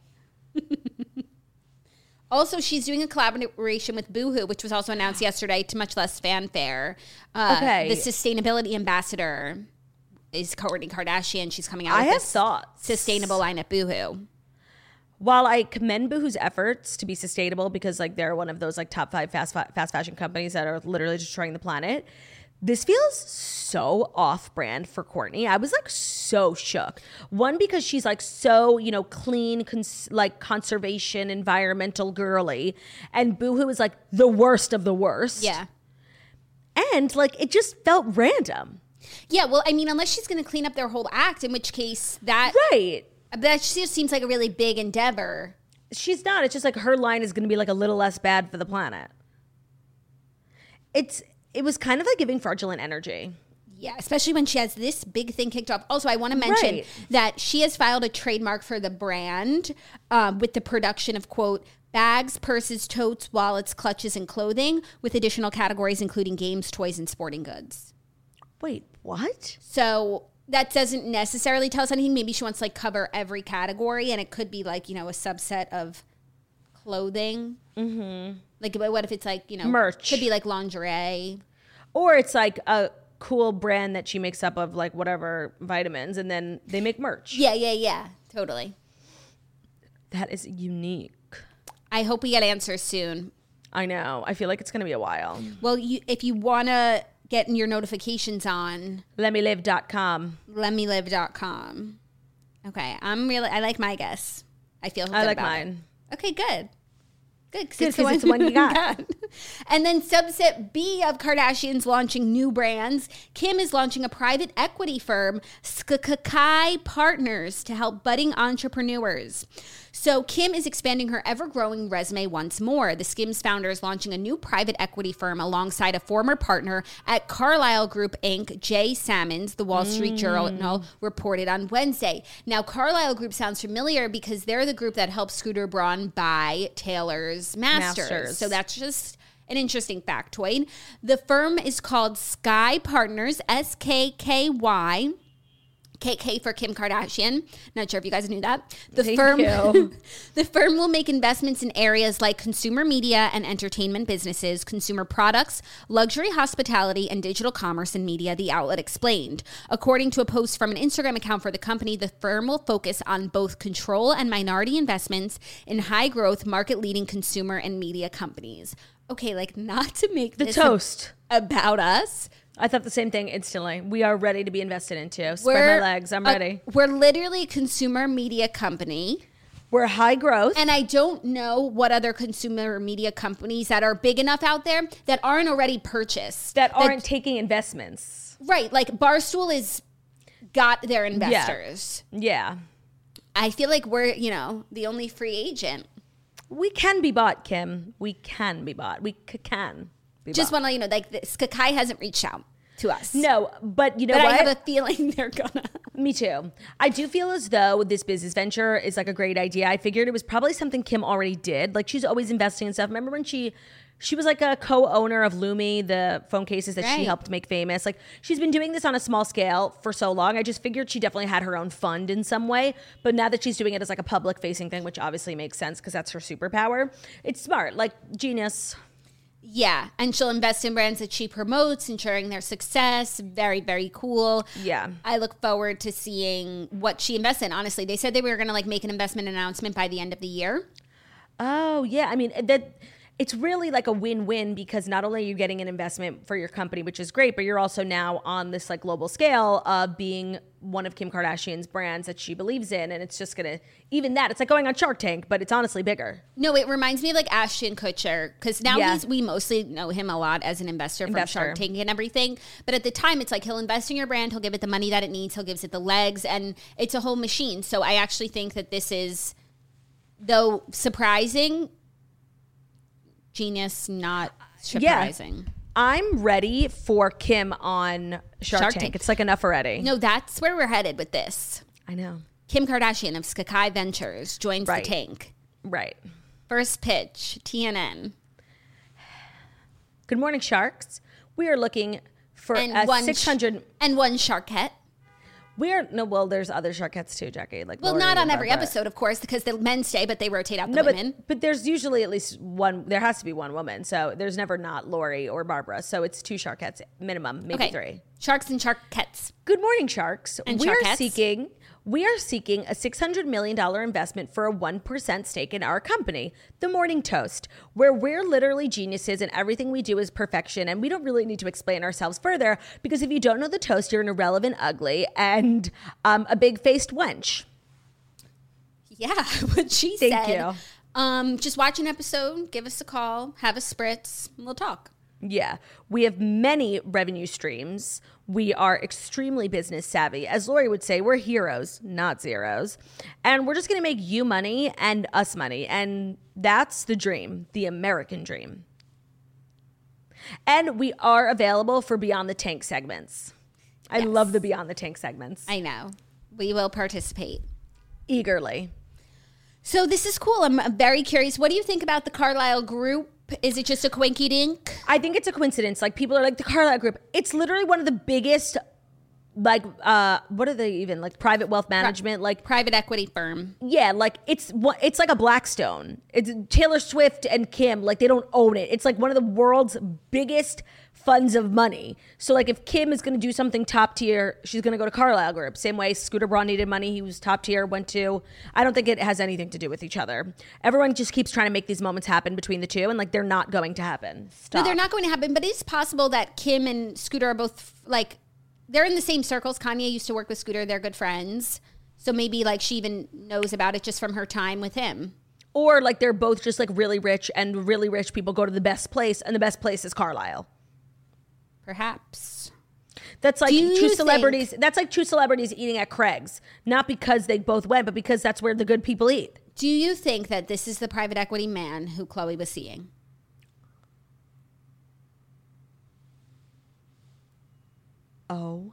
Also, she's doing a collaboration with Boohoo, which was also announced yesterday to much less fanfare. The sustainability ambassador is Kourtney Kardashian. She's coming out with this sustainable line at Boohoo. While I commend Boohoo's efforts to be sustainable because like they're one of those like top 5 fast fashion companies that are literally destroying the planet, this feels so off-brand for Kourtney. I was like so shook. One, because she's like so, you know, clean, like conservation, environmental girly. And Boohoo is like the worst of the worst. Yeah. And like it just felt random. Yeah, well, I mean, unless she's going to clean up their whole act, in which case that just seems like a really big endeavor. She's not. It's just like her line is going to be like a little less bad for the planet. It was kind of like giving fraudulent energy. Yeah, especially when she has this big thing kicked off. Also, I want to mention that she has filed a trademark for the brand with the production of, quote, bags, purses, totes, wallets, clutches, and clothing, with additional categories including games, toys, and sporting goods. Wait, what? So that doesn't necessarily tell us anything. Maybe she wants to like cover every category, and it could be like, you know, a subset of clothing. Mm-hmm. Like, what if it's like, you know, merch? Could be like lingerie. Or it's like a cool brand that she makes up of like whatever vitamins, and then they make merch. Yeah. Totally. That is unique. I hope we get answers soon. I know. I feel like it's going to be a while. Well, if you want to get your notifications on, letmelive.com. Letmelive.com. Okay. I like my guess. I feel good I like about mine. It. Okay, good. Good, because it's the one you got. And then subset B of Kardashians launching new brands. Kim is launching a private equity firm, Skakai Partners, to help budding entrepreneurs. So Kim is expanding her ever-growing resume once more. The Skims founder is launching a new private equity firm alongside a former partner at Carlyle Group Inc., Jay Sammons, the Wall Street Journal reported on Wednesday. Now, Carlyle Group sounds familiar because they're the group that helped Scooter Braun buy Taylor's Masters. So that's just an interesting factoid. The firm is called Sky Partners, SKKY. KK for Kim Kardashian. Not sure if you guys knew that. The firm will make investments in areas like consumer media and entertainment businesses, consumer products, luxury hospitality, and digital commerce and media, the outlet explained. According to a post from an Instagram account for the company, the firm will focus on both control and minority investments in high-growth, market-leading consumer and media companies. Okay, like not to make this toast about us. I thought the same thing instantly. We are ready to be invested into. Spread my legs. I'm ready. We're literally a consumer media company. We're high growth. And I don't know what other consumer media companies that are big enough out there that aren't already purchased. That aren't taking investments. Right. Like Barstool is got their investors. Yeah. I feel like we're, you know, the only free agent. We can be bought, Kim. We can be bought. We can. Just want to let you know, like, Skakai hasn't reached out to us. No, but you know what? I have a feeling they're gonna. Me too. I do feel as though this business venture is like a great idea. I figured it was probably something Kim already did. Like she's always investing in stuff. Remember when she was like a co-owner of Lumi, the phone cases that she helped make famous. Like she's been doing this on a small scale for so long. I just figured she definitely had her own fund in some way. But now that she's doing it as like a public facing thing, which obviously makes sense because that's her superpower. It's smart, like genius. Yeah, and she'll invest in brands that she promotes, ensuring their success. Very, very cool. Yeah. I look forward to seeing what she invests in. Honestly, they said they were going to like make an investment announcement by the end of the year. Oh, yeah. I mean, it's really like a win-win because not only are you getting an investment for your company, which is great, but you're also now on this like global scale of being one of Kim Kardashian's brands that she believes in. And it's just going to, even that, it's like going on Shark Tank, but it's honestly bigger. No, it reminds me of like Ashton Kutcher because now we mostly know him a lot as an investor from Shark Tank and everything. But at the time, it's like he'll invest in your brand, he'll give it the money that it needs, he'll give it the legs, and it's a whole machine. So I actually think that this is, though surprising, genius, not surprising. Yeah. I'm ready for Kim on Shark Tank. It's like enough already. No, that's where we're headed with this. I know. Kim Kardashian of Sky Ventures joins the tank. Right. First pitch, TNN. Good morning, Sharks. We are looking for a 600... and one Sharkette. There's other Sharkettes too, Jackie. Like, well, not on every episode, of course, because the men stay, but they rotate out the women. But there's usually at least one. There has to be one woman, so there's never not Lori or Barbara. So it's 2 Sharkettes minimum, maybe 3. Sharks and Sharkettes. Good morning, Sharks. And We are seeking a $600 million investment for a 1% stake in our company, The Morning Toast, where we're literally geniuses and everything we do is perfection. And we don't really need to explain ourselves further because if you don't know the Toast, you're an irrelevant, ugly, and a big-faced wench. Yeah, what she said. Thank you. Just watch an episode, give us a call, have a spritz, and we'll talk. Yeah. We have many revenue streams. We are extremely business savvy. As Lori would say, we're heroes, not zeros. And we're just going to make you money and us money. And that's the dream, the American dream. And we are available for Beyond the Tank segments. I love the Beyond the Tank segments. I know. We will participate. Eagerly. So this is cool. I'm very curious. What do you think about the Carlyle Group? Is it just a quinky dink? I think it's a coincidence. Like, people are like, the Carlyle Group. It's literally one of the biggest, like, what are they even? Like, private wealth management? Like, private equity firm. Yeah, like, it's like a Blackstone. It's Taylor Swift and Kim. Like, they don't own it. It's like one of the world's biggest funds of money. So, like, if Kim is going to do something top tier, she's going to go to Carlyle Group. Same way Scooter Braun needed money. He was top tier, went to. I don't think it has anything to do with each other. Everyone just keeps trying to make these moments happen between the two, and, like, they're not going to happen. Stop. No, they're not going to happen, but it's possible that Kim and Scooter are both, like, they're in the same circles. Kanye used to work with Scooter. They're good friends. So maybe, like, she even knows about it just from her time with him. Or, like, they're both just, like, really rich, and really rich people go to the best place, and the best place is Carlyle. Perhaps. That's like two celebrities. That's like two celebrities eating at Craig's, not because they both went, but because that's where the good people eat. Do you think that this is the private equity man who Khloe was seeing? Oh.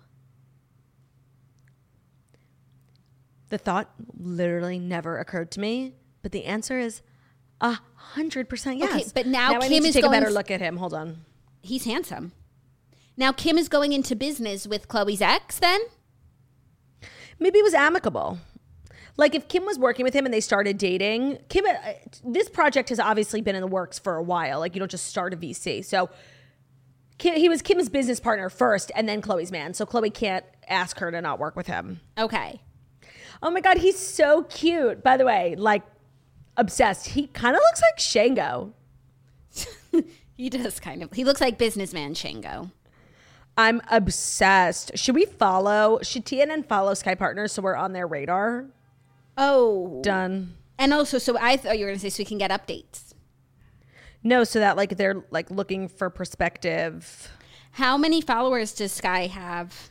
The thought literally never occurred to me, but the answer is 100% yes. Okay, but now I Kim need to is take going a better look at him. Hold on. He's handsome. Now Kim is going into business with Khloe's ex then? Maybe it was amicable. Like, if Kim was working with him and they started dating, Kim, this project has obviously been in the works for a while. Like, you don't just start a VC. So he was Kim's business partner first and then Khloe's man. So Khloe can't ask her to not work with him. Okay. Oh my God, he's so cute. By the way, like, obsessed. He kind of looks like Shango. He does kind of. He looks like businessman Shango. I'm obsessed. Should TNN follow Sky Partners so we're on their radar? Oh. Done. And also, so I thought you were going to say so we can get updates. No, so that, like, they're, like, looking for perspective. How many followers does Sky have?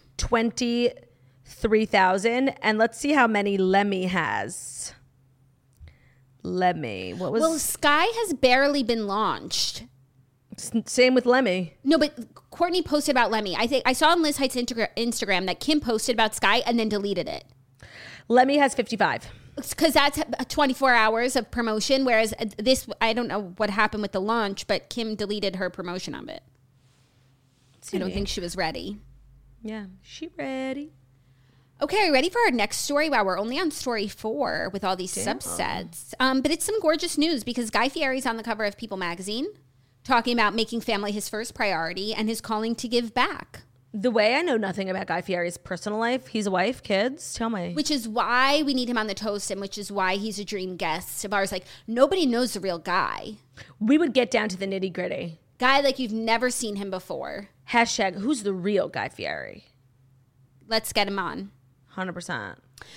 23,000. And let's see how many Lemmy has. Lemmy. What was... Well, Sky has barely been launched. Same with Lemmy. No, but Courtney posted about Lemmy. I think I saw on Liz Height's Instagram that Kim posted about Sky and then deleted it. Lemmy has 55. Because that's 24 hours of promotion, whereas this, I don't know what happened with the launch, but Kim deleted her promotion of it. I don't think she was ready. Yeah, she ready. Okay, are you ready for our next story? Wow, we're only on story 4 with all these subsets. But it's some gorgeous news because Guy Fieri's on the cover of People magazine. talking about making family his first priority and his calling to give back. The way I know nothing about Guy Fieri's personal life, he's a wife, kids, tell me. Which is why we need him on the Toast and which is why he's a dream guest of ours. Like, nobody knows the real Guy. We would get down to the nitty gritty. Guy like you've never seen him before. Hashtag, who's the real Guy Fieri? Let's get him on. 100%.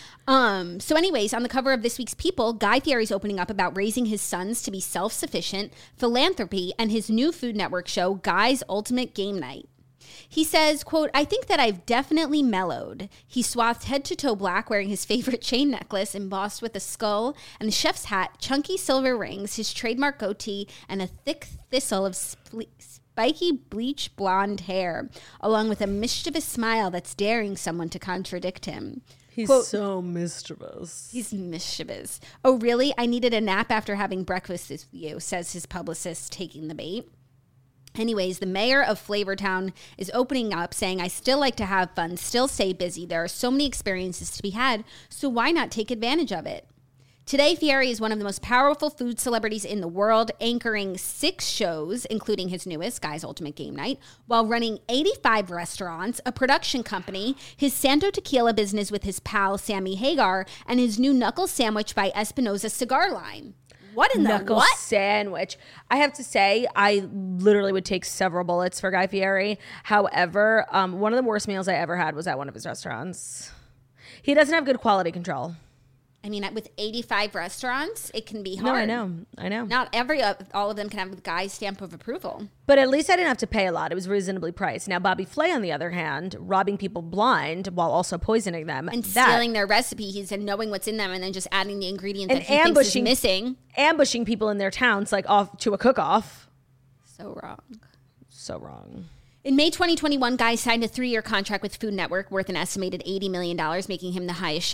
So anyways, on the cover of this week's People, Guy Fieri's opening up about raising his sons to be self-sufficient, philanthropy, and his new Food Network show, Guy's Ultimate Game Night. He says, quote, I think that I've definitely mellowed. He's swathed head to toe black, wearing his favorite chain necklace embossed with a skull and a chef's hat, chunky silver rings, his trademark goatee, and a thick thistle of spiky bleach blonde hair, along with a mischievous smile that's daring someone to contradict him. He's quote, so mischievous. He's mischievous. Oh, really? I needed a nap after having breakfast with you, says his publicist, taking the bait. Anyways, the mayor of Flavortown is opening up, saying, I still like to have fun, still stay busy. There are so many experiences to be had, so why not take advantage of it? Today, Fieri is one of the most powerful food celebrities in the world, anchoring 6 shows, including his newest, Guy's Ultimate Game Night, while running 85 restaurants, a production company, his Santo Tequila business with his pal Sammy Hagar, and his new Knuckle Sandwich by Espinosa cigar line. What in the what? Sandwich. I have to say, I literally would take several bullets for Guy Fieri. However, one of the worst meals I ever had was at one of his restaurants. He doesn't have good quality control. I mean, with 85 restaurants, it can be hard. No, I know. Not all of them can have the Guy's stamp of approval. But at least I didn't have to pay a lot. It was reasonably priced. Now, Bobby Flay, on the other hand, robbing people blind while also poisoning them. And stealing their recipes and knowing what's in them and then just adding the ingredient that he thinks is missing. Ambushing people in their towns, like off to a cook-off. So wrong. So wrong. In May 2021, Guy signed a 3-year contract with Food Network worth an estimated $80 million, making him the highest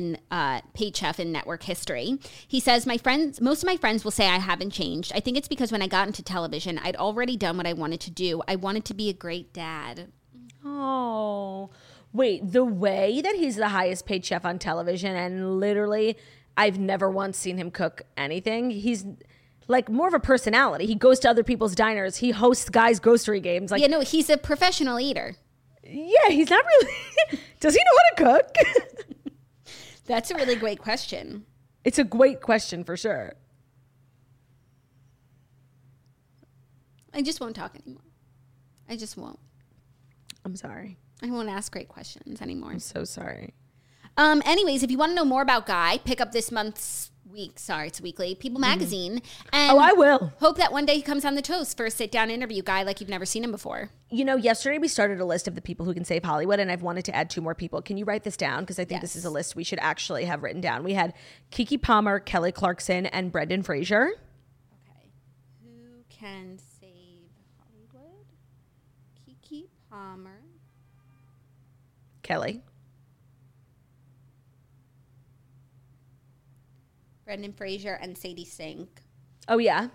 paid chef in network history. He says, most of my friends will say I haven't changed. I think it's because when I got into television, I'd already done what I wanted to do. I wanted to be a great dad. Oh, wait, the way that he's the highest paid chef on television and literally I've never once seen him cook anything. He's like more of a personality. He goes to other people's diners. He hosts guys' grocery games. Like, he's a professional eater. Yeah, he's not really. Does he know how to cook? That's a really great question. It's a great question for sure. I just won't talk anymore. I just won't. I'm sorry. I won't ask great questions anymore. I'm so sorry. Anyways, if you want to know more about Guy, pick up this month's it's weekly, People Magazine. And I will. Hope that one day he comes on the Toast for a sit-down interview, Guy, like you've never seen him before. Yesterday we started a list of the people who can save Hollywood, and I've wanted to add 2 more people. Can you write this down? Because I think this is a list we should actually have written down. We had Keke Palmer, Kelly Clarkson, and Brendan Fraser. Okay. Who can save Hollywood? Keke Palmer. Kelly. Brendan Fraser and Sadie Sink. Oh, yeah.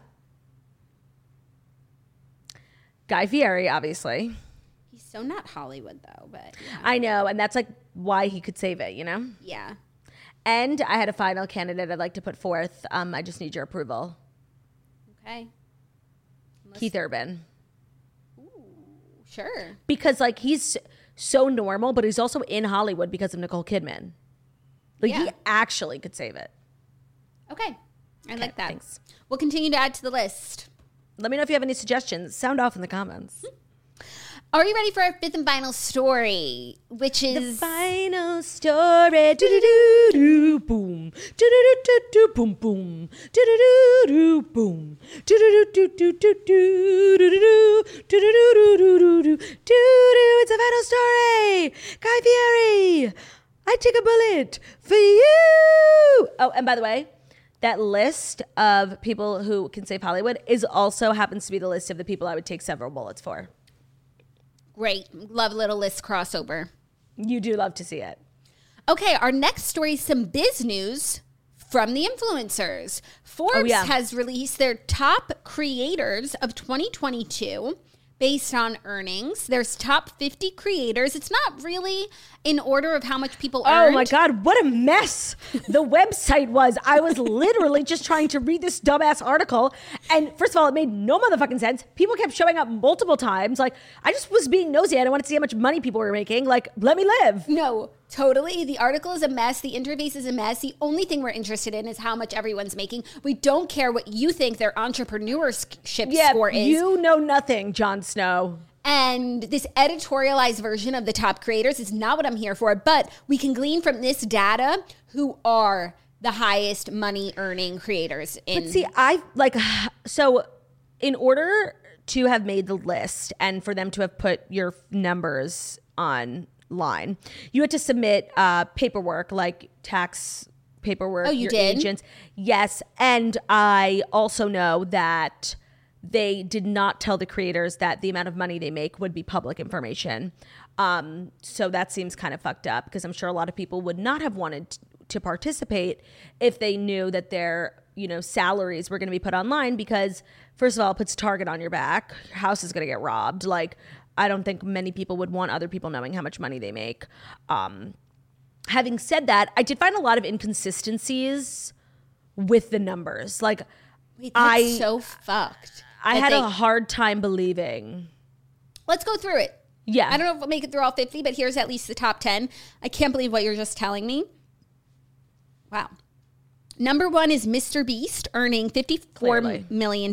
Guy Fieri, obviously. He's so not Hollywood, though. But yeah. I know, and that's like why he could save it, Yeah. And I had a final candidate I'd like to put forth. I just need your approval. Okay. Keith Urban. Ooh, sure. Because he's so normal, but he's also in Hollywood because of Nicole Kidman. He actually could save it. Okay. I like that. Thanks. We'll continue to add to the list. Let me know if you have any suggestions. Sound off in the comments. Are you ready for our 5th and final story, which is... The final story. Do-do-do-do, boom. Do-do-do-do-do, boom, boom. Do-do-do-do, boom. Do-do-do-do-do-do, do-do-do, do-do-do-do-do-do, do-do. It's a final story. Guy Fieri, I take a bullet for you. Oh, and by the way, that list of people who can save Hollywood also happens to be the list of the people I would take several bullets for. Great. Love little list crossover. You do love to see it. Okay, our next story is some biz news from the influencers. Forbes has released their top creators of 2022 based on earnings. There's top 50 creators. It's not really in order of how much people earned. Oh my God, what a mess the website was. I was literally just trying to read this dumbass article. And first of all, it made no motherfucking sense. People kept showing up multiple times. Like, I just was being nosy. I didn't want to see how much money people were making. Like, let me live. No, totally. The article is a mess. The interface is a mess. The only thing we're interested in is how much everyone's making. We don't care what you think their entrepreneurship score is. You know nothing, Jon Snow. And this editorialized version of the top creators is not what I'm here for. But we can glean from this data who are the highest money earning creators. But see, so in order to have made the list and for them to have put your numbers online, you had to submit paperwork, like tax paperwork. Oh, you your did? Agents. Yes. And I also know that they did not tell the creators that the amount of money they make would be public information. So that seems kind of fucked up, because I'm sure a lot of people would not have wanted to participate if they knew that their, salaries were going to be put online, because first of all, it puts a target on your back. Your house is going to get robbed. Like, I don't think many people would want other people knowing how much money they make. Having said that, I did find a lot of inconsistencies with the numbers. Like, wait, that's so fucked. I had a hard time believing. Let's go through it. Yeah. I don't know if we'll make it through all 50, but here's at least the top 10. I can't believe what you're just telling me. Wow. Number 1 is Mr. Beast, earning $54 million.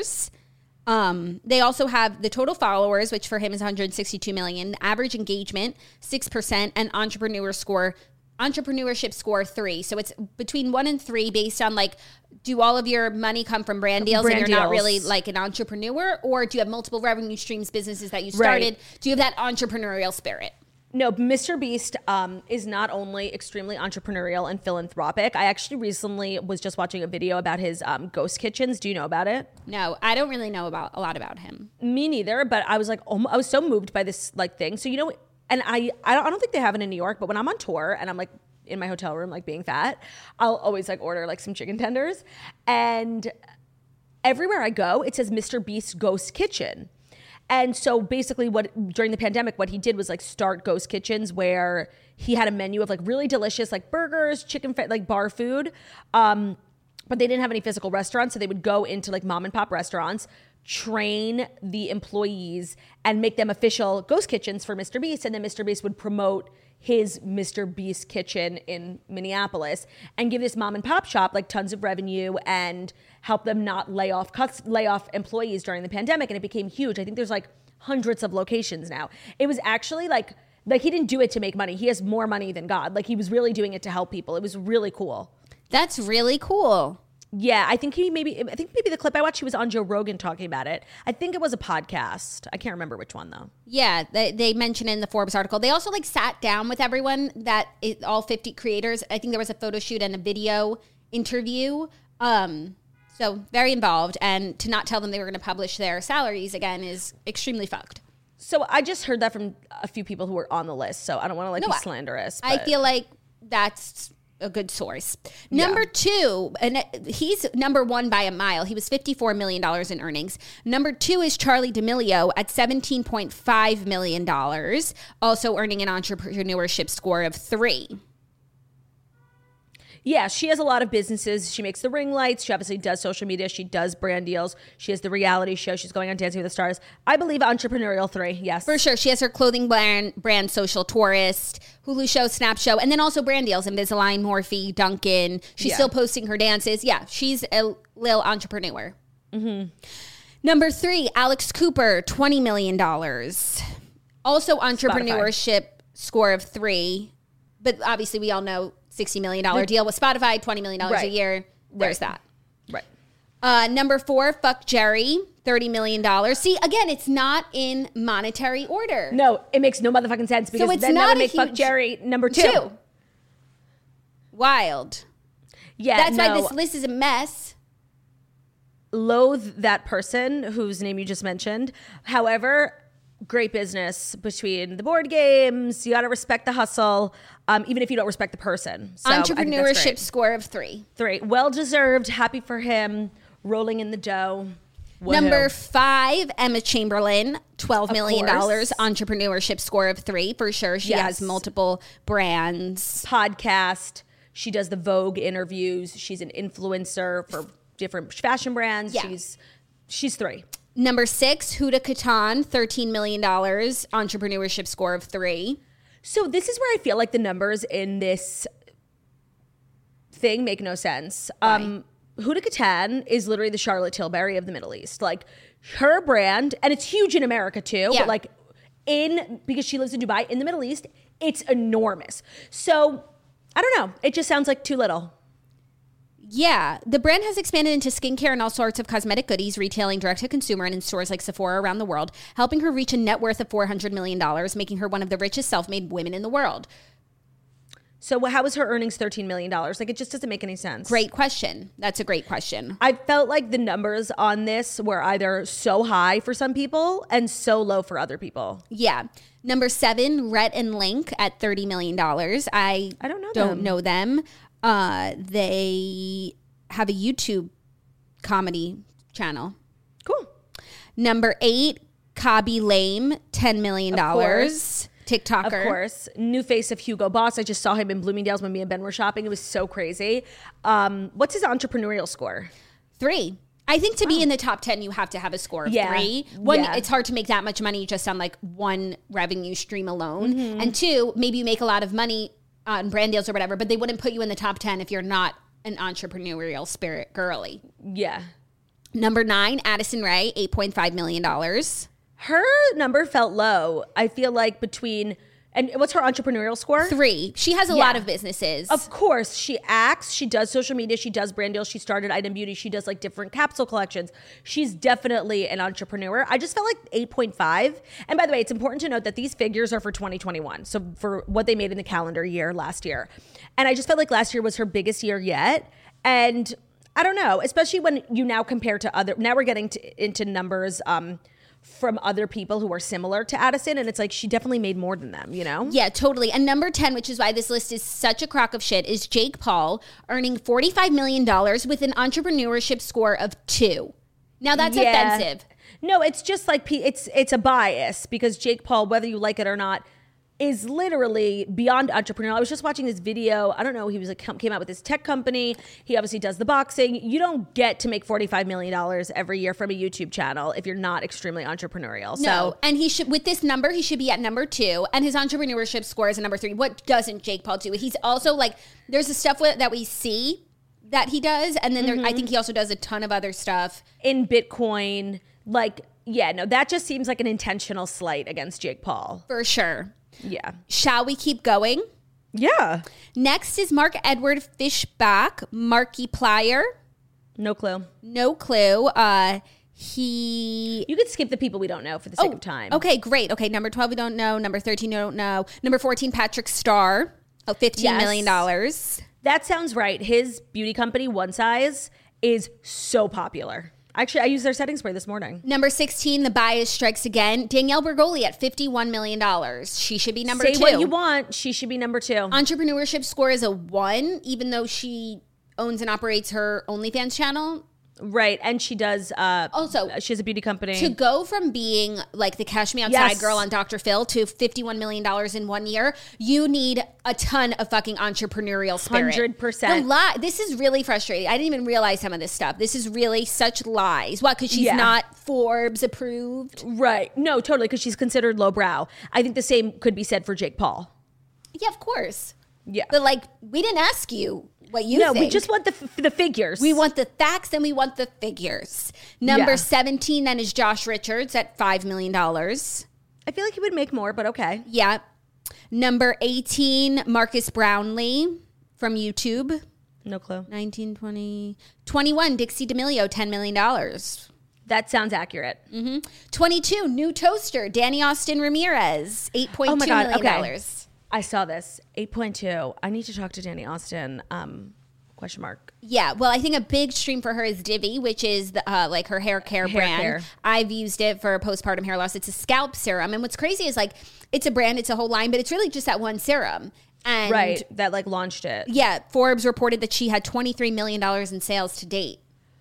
They also have the total followers, which for him is 162 million, average engagement 6%, and entrepreneurship score 3. So it's between 1 and 3 based on, like, do all of your money come from brand deals and you're not really like an entrepreneur, or do you have multiple revenue streams, businesses that you started? Right. Do you have that entrepreneurial spirit? No, Mr. Beast is not only extremely entrepreneurial and philanthropic. I actually recently was just watching a video about his ghost kitchens. Do you know about it? No, I don't really know a lot about him. Me neither, but I was like, I was so moved by this thing. So, and I don't think they have it in New York, but when I'm on tour and I'm like in my hotel room, like being fat, I'll always like order like some chicken tenders. And everywhere I go, it says Mr. Beast Ghost Kitchen. And so basically during the pandemic, what he did was like start ghost kitchens where he had a menu of like really delicious like burgers, chicken, like bar food. But they didn't have any physical restaurants. So they would go into like mom and pop restaurants, train the employees and make them official ghost kitchens for Mr. Beast. And then Mr. Beast would promote his Mr. Beast kitchen in Minneapolis and give this mom and pop shop like tons of revenue and help them not lay off employees during the pandemic. And it became huge. I think there's like hundreds of locations now. It was actually like he didn't do it to make money. He has more money than God. Like, he was really doing it to help people. It was really cool. That's really cool. Yeah, I think maybe the clip I watched, he was on Joe Rogan talking about it. I think it was a podcast. I can't remember which one though. Yeah, they mentioned it in the Forbes article. They also like sat down with everyone all 50 creators. I think there was a photo shoot and a video interview. So very involved, and to not tell them they were going to publish their salaries again is extremely fucked. So I just heard that from a few people who were on the list. So I don't want to be slanderous. I feel like that's a good source. Number 2, and he's number 1 by a mile. He was $54 million in earnings. Number 2 is Charli D'Amelio at $17.5 million, also earning an entrepreneurship score of 3. Yeah, she has a lot of businesses. She makes the ring lights. She obviously does social media. She does brand deals. She has the reality show. She's going on Dancing with the Stars. I believe entrepreneurial 3, yes. For sure. She has her clothing brand Social Tourist, Hulu show, Snap show, and then also brand deals, Invisalign, Morphe, Dunkin'. She's still posting her dances. Yeah, she's a little entrepreneur. Mm-hmm. Number 3, Alex Cooper, $20 million. Also entrepreneurship score of 3. But obviously we all know $60 million deal with Spotify, $20 million a year. There's that. Right. Number 4, Fuck Jerry, $30 million. See, again, it's not in monetary order. No, it makes no motherfucking sense, because so then that would make Fuck Jerry number 2. Wild. Yeah, that's why this list is a mess. Loathe that person whose name you just mentioned. However, great business between the board games. You got to respect the hustle, even if you don't respect the person. So entrepreneurship score of 3. 3. Well deserved. Happy for him. Rolling in the dough. Number 5, Emma Chamberlain, $12 million, course. entrepreneurship score of 3 for sure. She has multiple brands. Podcast. She does the Vogue interviews. She's an influencer for different fashion brands. Yeah. She's 3. Number 6, Huda Katan, $13 million, entrepreneurship score of 3. So this is where I feel like the numbers in this thing make no sense. Huda Katan is literally the Charlotte Tilbury of the Middle East. Like her brand, and it's huge in America too, but like because she lives in Dubai, in the Middle East, it's enormous. So I don't know. It just sounds like too little. Yeah, the brand has expanded into skincare and all sorts of cosmetic goodies, retailing direct to consumer and in stores like Sephora around the world, helping her reach a net worth of $400 million, making her one of the richest self-made women in the world. So how is her earnings $13 million? Like, it just doesn't make any sense. Great question. That's a great question. I felt like the numbers on this were either so high for some people and so low for other people. Yeah. Number 7, Rhett and Link at $30 million. I don't know them. They have a YouTube comedy channel. Cool. Number 8, Khaby Lame, $10 million. Of course. TikToker. Of course. New face of Hugo Boss. I just saw him in Bloomingdale's when me and Ben were shopping. It was so crazy. What's his entrepreneurial score? 3. I think to be in the top 10, you have to have a score of 3. One, it's hard to make that much money just on like one revenue stream alone. Mm-hmm. And 2, maybe you make a lot of money on brand deals or whatever, but they wouldn't put you in the top 10 if you're not an entrepreneurial spirit girly. Yeah. Number 9, Addison Rae, $8.5 million. Her number felt low. I feel like and what's her entrepreneurial score? 3. She has a lot of businesses. Of course. She acts, she does social media, she does brand deals, she started Item Beauty, she does like different capsule collections. She's definitely an entrepreneur. I just felt like 8.5. And by the way, it's important to note that these figures are for 2021. So for what they made in the calendar year last year. And I just felt like last year was her biggest year yet. And I don't know, especially when you now compare to now we're getting into numbers from other people who are similar to Addison, and it's like she definitely made more than them, you know? Yeah, totally. And number 10, which is why this list is such a crock of shit, is Jake Paul, earning $45 million with an entrepreneurship score of 2. Now that's offensive. No, it's just like it's a bias because Jake Paul, whether you like it or not, is literally beyond entrepreneurial. I was just watching this video. I don't know. He was like came out with his tech company. He obviously does the boxing. You don't get to make $45 million every year from a YouTube channel if you're not extremely entrepreneurial. No, so, and he should, with this number, he should be at number 2, and his entrepreneurship score is at number 3. What doesn't Jake Paul do? He's also like, there's the stuff that we see that he does, and then I think he also does a ton of other stuff in Bitcoin. Like, yeah, no, that just seems like an intentional slight against Jake Paul. for sure. Yeah. Shall we keep going? Yeah. Next is Mark Edward Fishbach, Markiplier. No clue. No clue. You could skip the people we don't know for the sake of time. Okay, great. Okay, number 12 we don't know. Number 13 you don't know. Number 14, Patrick Starr. $15 million. That sounds right. His beauty company, One Size, is so popular. Actually, I used their setting spray this morning. Number 16, The Bias Strikes Again. Danielle Bergoli at $51 million. She should be number 2. Say what you want. She should be number 2. Entrepreneurship score is a 1, even though she owns and operates her OnlyFans channel. Right. And she does, also, she has a beauty company. To go from being like the Cash Me Outside girl on Dr. Phil to $51 million in 1 year, you need a ton of fucking entrepreneurial spirit. 100%. This is really frustrating. I didn't even realize some of this stuff. This is really such lies. What, because she's not Forbes approved? Right. No, totally, because she's considered lowbrow. I think the same could be said for Jake Paul. Yeah, of course. Yeah. But like, we didn't ask you what you think. No, we just want the figures. We want the facts and we want the figures. Number 17 then is Josh Richards at $5 million. I feel like he would make more, but okay. Yeah. Number 18, Marcus Brownlee from YouTube. No clue. 19, 20. 21, Dixie D'Amelio, $10 million. That sounds accurate. 22, new toaster, Danny Austin Ramirez, $8.2 million. Okay. I saw this. 8.2. I need to talk to Danny Austin. Question mark. Yeah, well, I think a big stream for her is Divi, which is the, like her hair care brand. Care. I've used it for postpartum hair loss. It's a scalp serum. And what's crazy is like, it's a brand, it's a whole line, but it's really just that one serum. And right, that like launched it. Yeah, Forbes reported that she had $23 million in sales to date.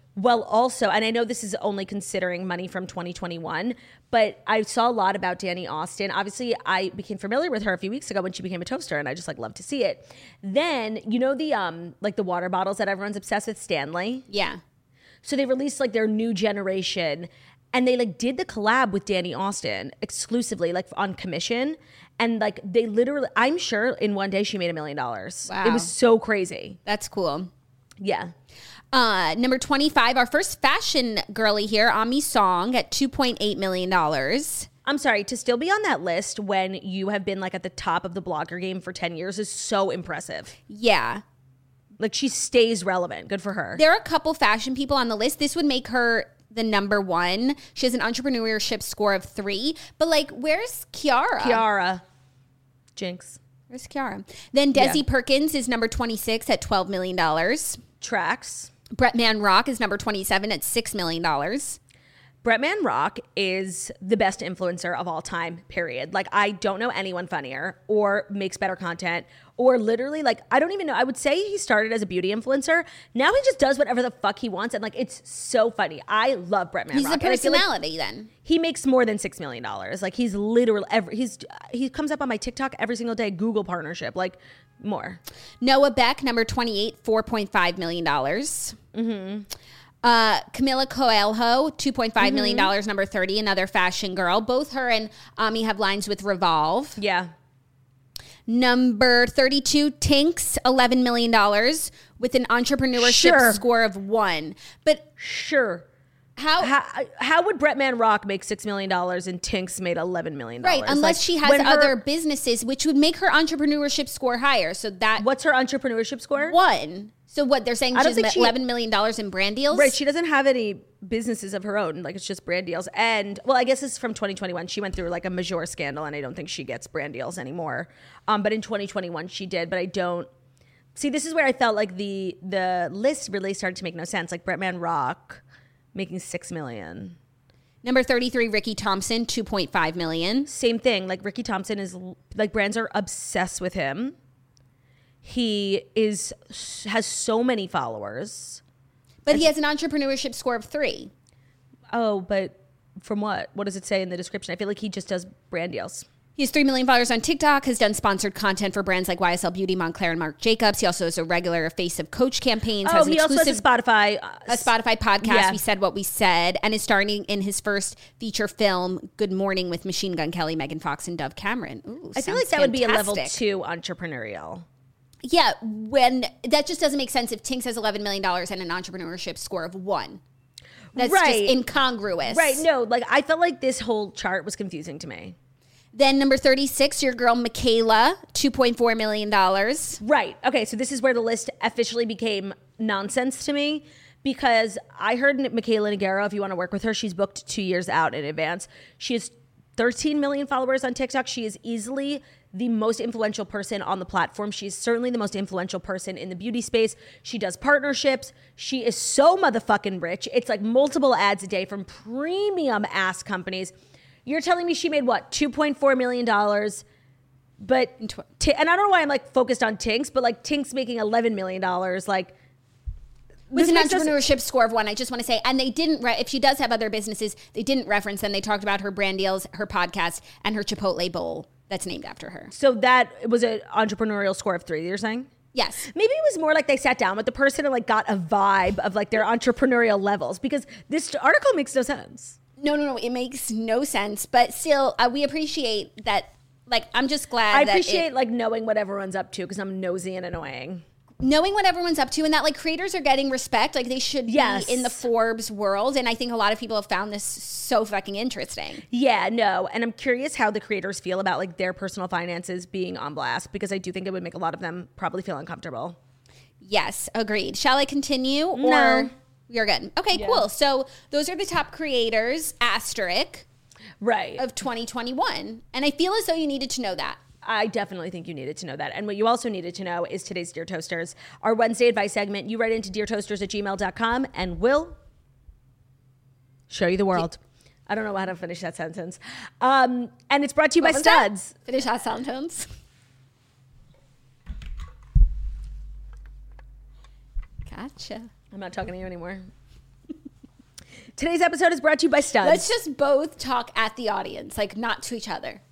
Well, also, and I know this is only considering money from 2021, but I saw a lot about Danny Austin. Obviously, I became familiar with her a few weeks ago when she became a toaster, and I just like love to see it. Then, you know the like the water bottles that everyone's obsessed with, Stanley? Yeah. So they released like their new generation, and they like did the collab with Danny Austin exclusively, like on commission. And like they literally, I'm sure in one day she made $1 million. Wow. It was so crazy. That's cool. Yeah. Number 25, our first fashion girly here, Ami Song at $2.8 million. I'm sorry, to still be on that list when you have been like at the top of the blogger game for 10 years is so impressive. Yeah. Like she stays relevant. Good for her. There are a couple fashion people on the list. This would make her the number one. She has an entrepreneurship score of 3. But like, where's Kiara? Kiara. Jinx. Where's Kiara? Then Desi Perkins is number 26 at $12 million. Tracks. Bretman Rock is number 27 at $6 million. Bretman Rock is the best influencer of all time, period. Like, I don't know anyone funnier or makes better content or literally, like, I don't even know. I would say he started as a beauty influencer. Now he just does whatever the fuck he wants. And, like, it's so funny. I love Bretman Rock. He's a personality then. He makes more than $6 million. Like, he's literally, he comes up on my TikTok every single day, Google partnership, like, more. Noah Beck, number 28, $4.5 million. Mm-hmm. Camila Coelho, $2.5 million, number 30, another fashion girl. Both her and Ami have lines with Revolve. Yeah. Number 32, Tinks, $11 million with an entrepreneurship score of 1. But sure. How would Bretman Rock make $6 million and Tinks made $11 million? Right, unless like, she has other businesses, which would make her entrepreneurship score higher. So that what's her entrepreneurship score? 1. So what they're saying, she's $11 million in brand deals? Right, she doesn't have any businesses of her own. Like it's just brand deals. And well, I guess it's from 2021. She went through like a major scandal, and I don't think she gets brand deals anymore. But in 2021 she did. But I don't see. This is where I felt like the list really started to make no sense. Like Bretman Rock making $6 million. Number 33, Ricky Thompson, $2.5 million. Same thing. Like Ricky Thompson is like brands are obsessed with him. He has so many followers. But he has an entrepreneurship score of 3. Oh, but from what? What does it say in the description? I feel like he just does brand deals. He has 3 million followers on TikTok, has done sponsored content for brands like YSL Beauty, Montclair, and Marc Jacobs. He also is a regular face of Coach campaigns. Oh, he also has a Spotify podcast. Yeah. We Said What We Said, and is starring in his first feature film, Good Morning with Machine Gun Kelly, Megan Fox, and Dove Cameron. Ooh, I feel like that would be a level 2 entrepreneurial. Yeah, when that just doesn't make sense if Tinks has $11 million and an entrepreneurship score of 1. That's just incongruous. Right, no, like I felt like this whole chart was confusing to me. Then number 36, your girl Michaela, $2.4 million. Right, okay, so this is where the list officially became nonsense to me because I heard Michaela Nagaro, if you want to work with her, she's booked 2 years out in advance. She has 13 million followers on TikTok. She is easily the most influential person on the platform. She's certainly the most influential person in the beauty space. She does partnerships. She is so motherfucking rich. It's like multiple ads a day from premium ass companies. You're telling me she made what, $2.4 million? But, and I don't know why I'm like focused on Tinks, but like Tinks making $11 million, like. With an entrepreneurship score of 1, I just want to say, and they didn't, if she does have other businesses, they didn't reference them. They talked about her brand deals, her podcast, and her Chipotle bowl that's named after her. So that was an entrepreneurial score of 3, you're saying? Yes. Maybe it was more like they sat down with the person and like got a vibe of like their entrepreneurial levels because this article makes no sense. No, it makes no sense. But still, we appreciate that. Like, I'm just glad I appreciate like knowing what everyone's up to because I'm nosy and annoying. Knowing what everyone's up to and that like creators are getting respect, like they should be in the Forbes world. And I think a lot of people have found this so fucking interesting. Yeah, no. And I'm curious how the creators feel about like their personal finances being on blast because I do think it would make a lot of them probably feel uncomfortable. Yes, agreed. Shall I continue or no. You're good? Okay, cool. So those are the top creators, asterisk, of 2021. And I feel as though you needed to know that. I definitely think you needed to know that. And what you also needed to know is today's Dear Toasters, our Wednesday advice segment. You write into deartoasters@gmail.com and we'll show you the world. I don't know how to finish that sentence. And it's brought to you by Studs. Finish that sentence. Gotcha. I'm not talking to you anymore. Today's episode is brought to you by Studs. Let's just both talk at the audience, like not to each other.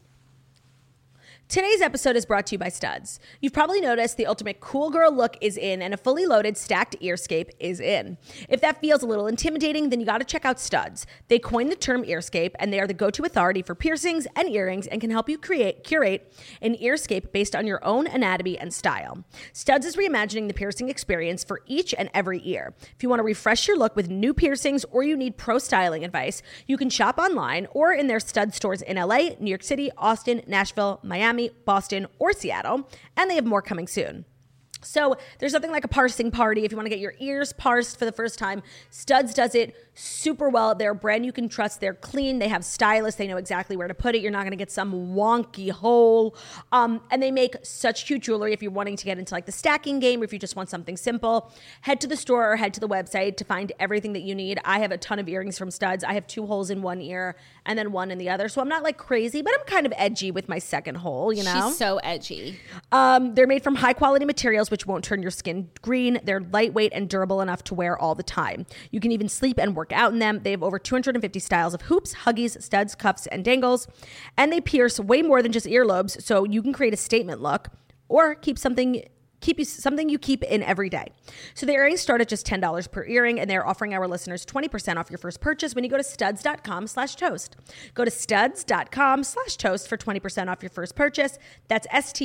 Today's episode is brought to you by Studs. You've probably noticed the ultimate cool girl look is in and a fully loaded stacked earscape is in. If that feels a little intimidating, then you got to check out Studs. They coined the term earscape and they are the go-to authority for piercings and earrings and can help you curate an earscape based on your own anatomy and style. Studs is reimagining the piercing experience for each and every ear. If you want to refresh your look with new piercings or you need pro styling advice, you can shop online or in their Studs stores in LA, New York City, Austin, Nashville, Miami, Boston, or Seattle, and they have more coming soon. So there's nothing like a parsing party. If you want to get your ears parsed for the first time, Studs does it super well. They're a brand you can trust. They're clean. They have stylists. They know exactly where to put it. You're not going to get some wonky hole. And they make such cute jewelry if you're wanting to get into like the stacking game or if you just want something simple. Head to the store or head to the website to find everything that you need. I have a ton of earrings from Studs. I have 2 holes in one ear and then 1 in the other. So I'm not like crazy, but I'm kind of edgy with my second hole, you know? She's so edgy. They're made from high quality materials which won't turn your skin green. They're lightweight and durable enough to wear all the time. You can even sleep and work out in them. They have over 250 styles of hoops, huggies, studs, cuffs, and dangles. And they pierce way more than just earlobes, so you can create a statement look or keep something you keep in every day. So the earrings start at just $10 per earring, and they're offering our listeners 20% off your first purchase when you go to studs.com/toast. Go to studs.com/toast for 20% off your first purchase. That's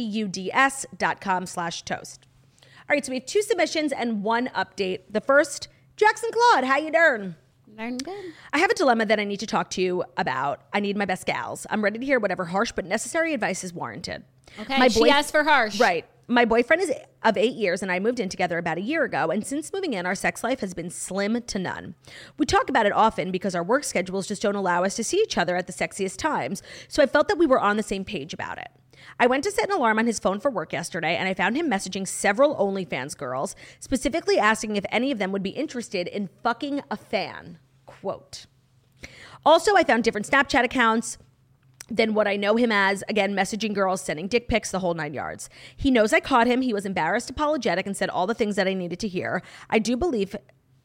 studs.com/toast. All right, so we have 2 submissions and 1 update. The first, Jackson Claude, how you doing? Darn good. I have a dilemma that I need to talk to you about. I need my best gals. I'm ready to hear whatever harsh but necessary advice is warranted. Okay, she asked for harsh. Right. My boyfriend is of 8 years and I moved in together about a year ago. And since moving in, our sex life has been slim to none. We talk about it often because our work schedules just don't allow us to see each other at the sexiest times. So I felt that we were on the same page about it. I went to set an alarm on his phone for work yesterday, and I found him messaging several OnlyFans girls, specifically asking if any of them would be interested in fucking a fan. Quote. Also, I found different Snapchat accounts than what I know him as, again, messaging girls, sending dick pics, the whole 9 yards. He knows I caught him. He was embarrassed, apologetic, and said all the things that I needed to hear. I do believe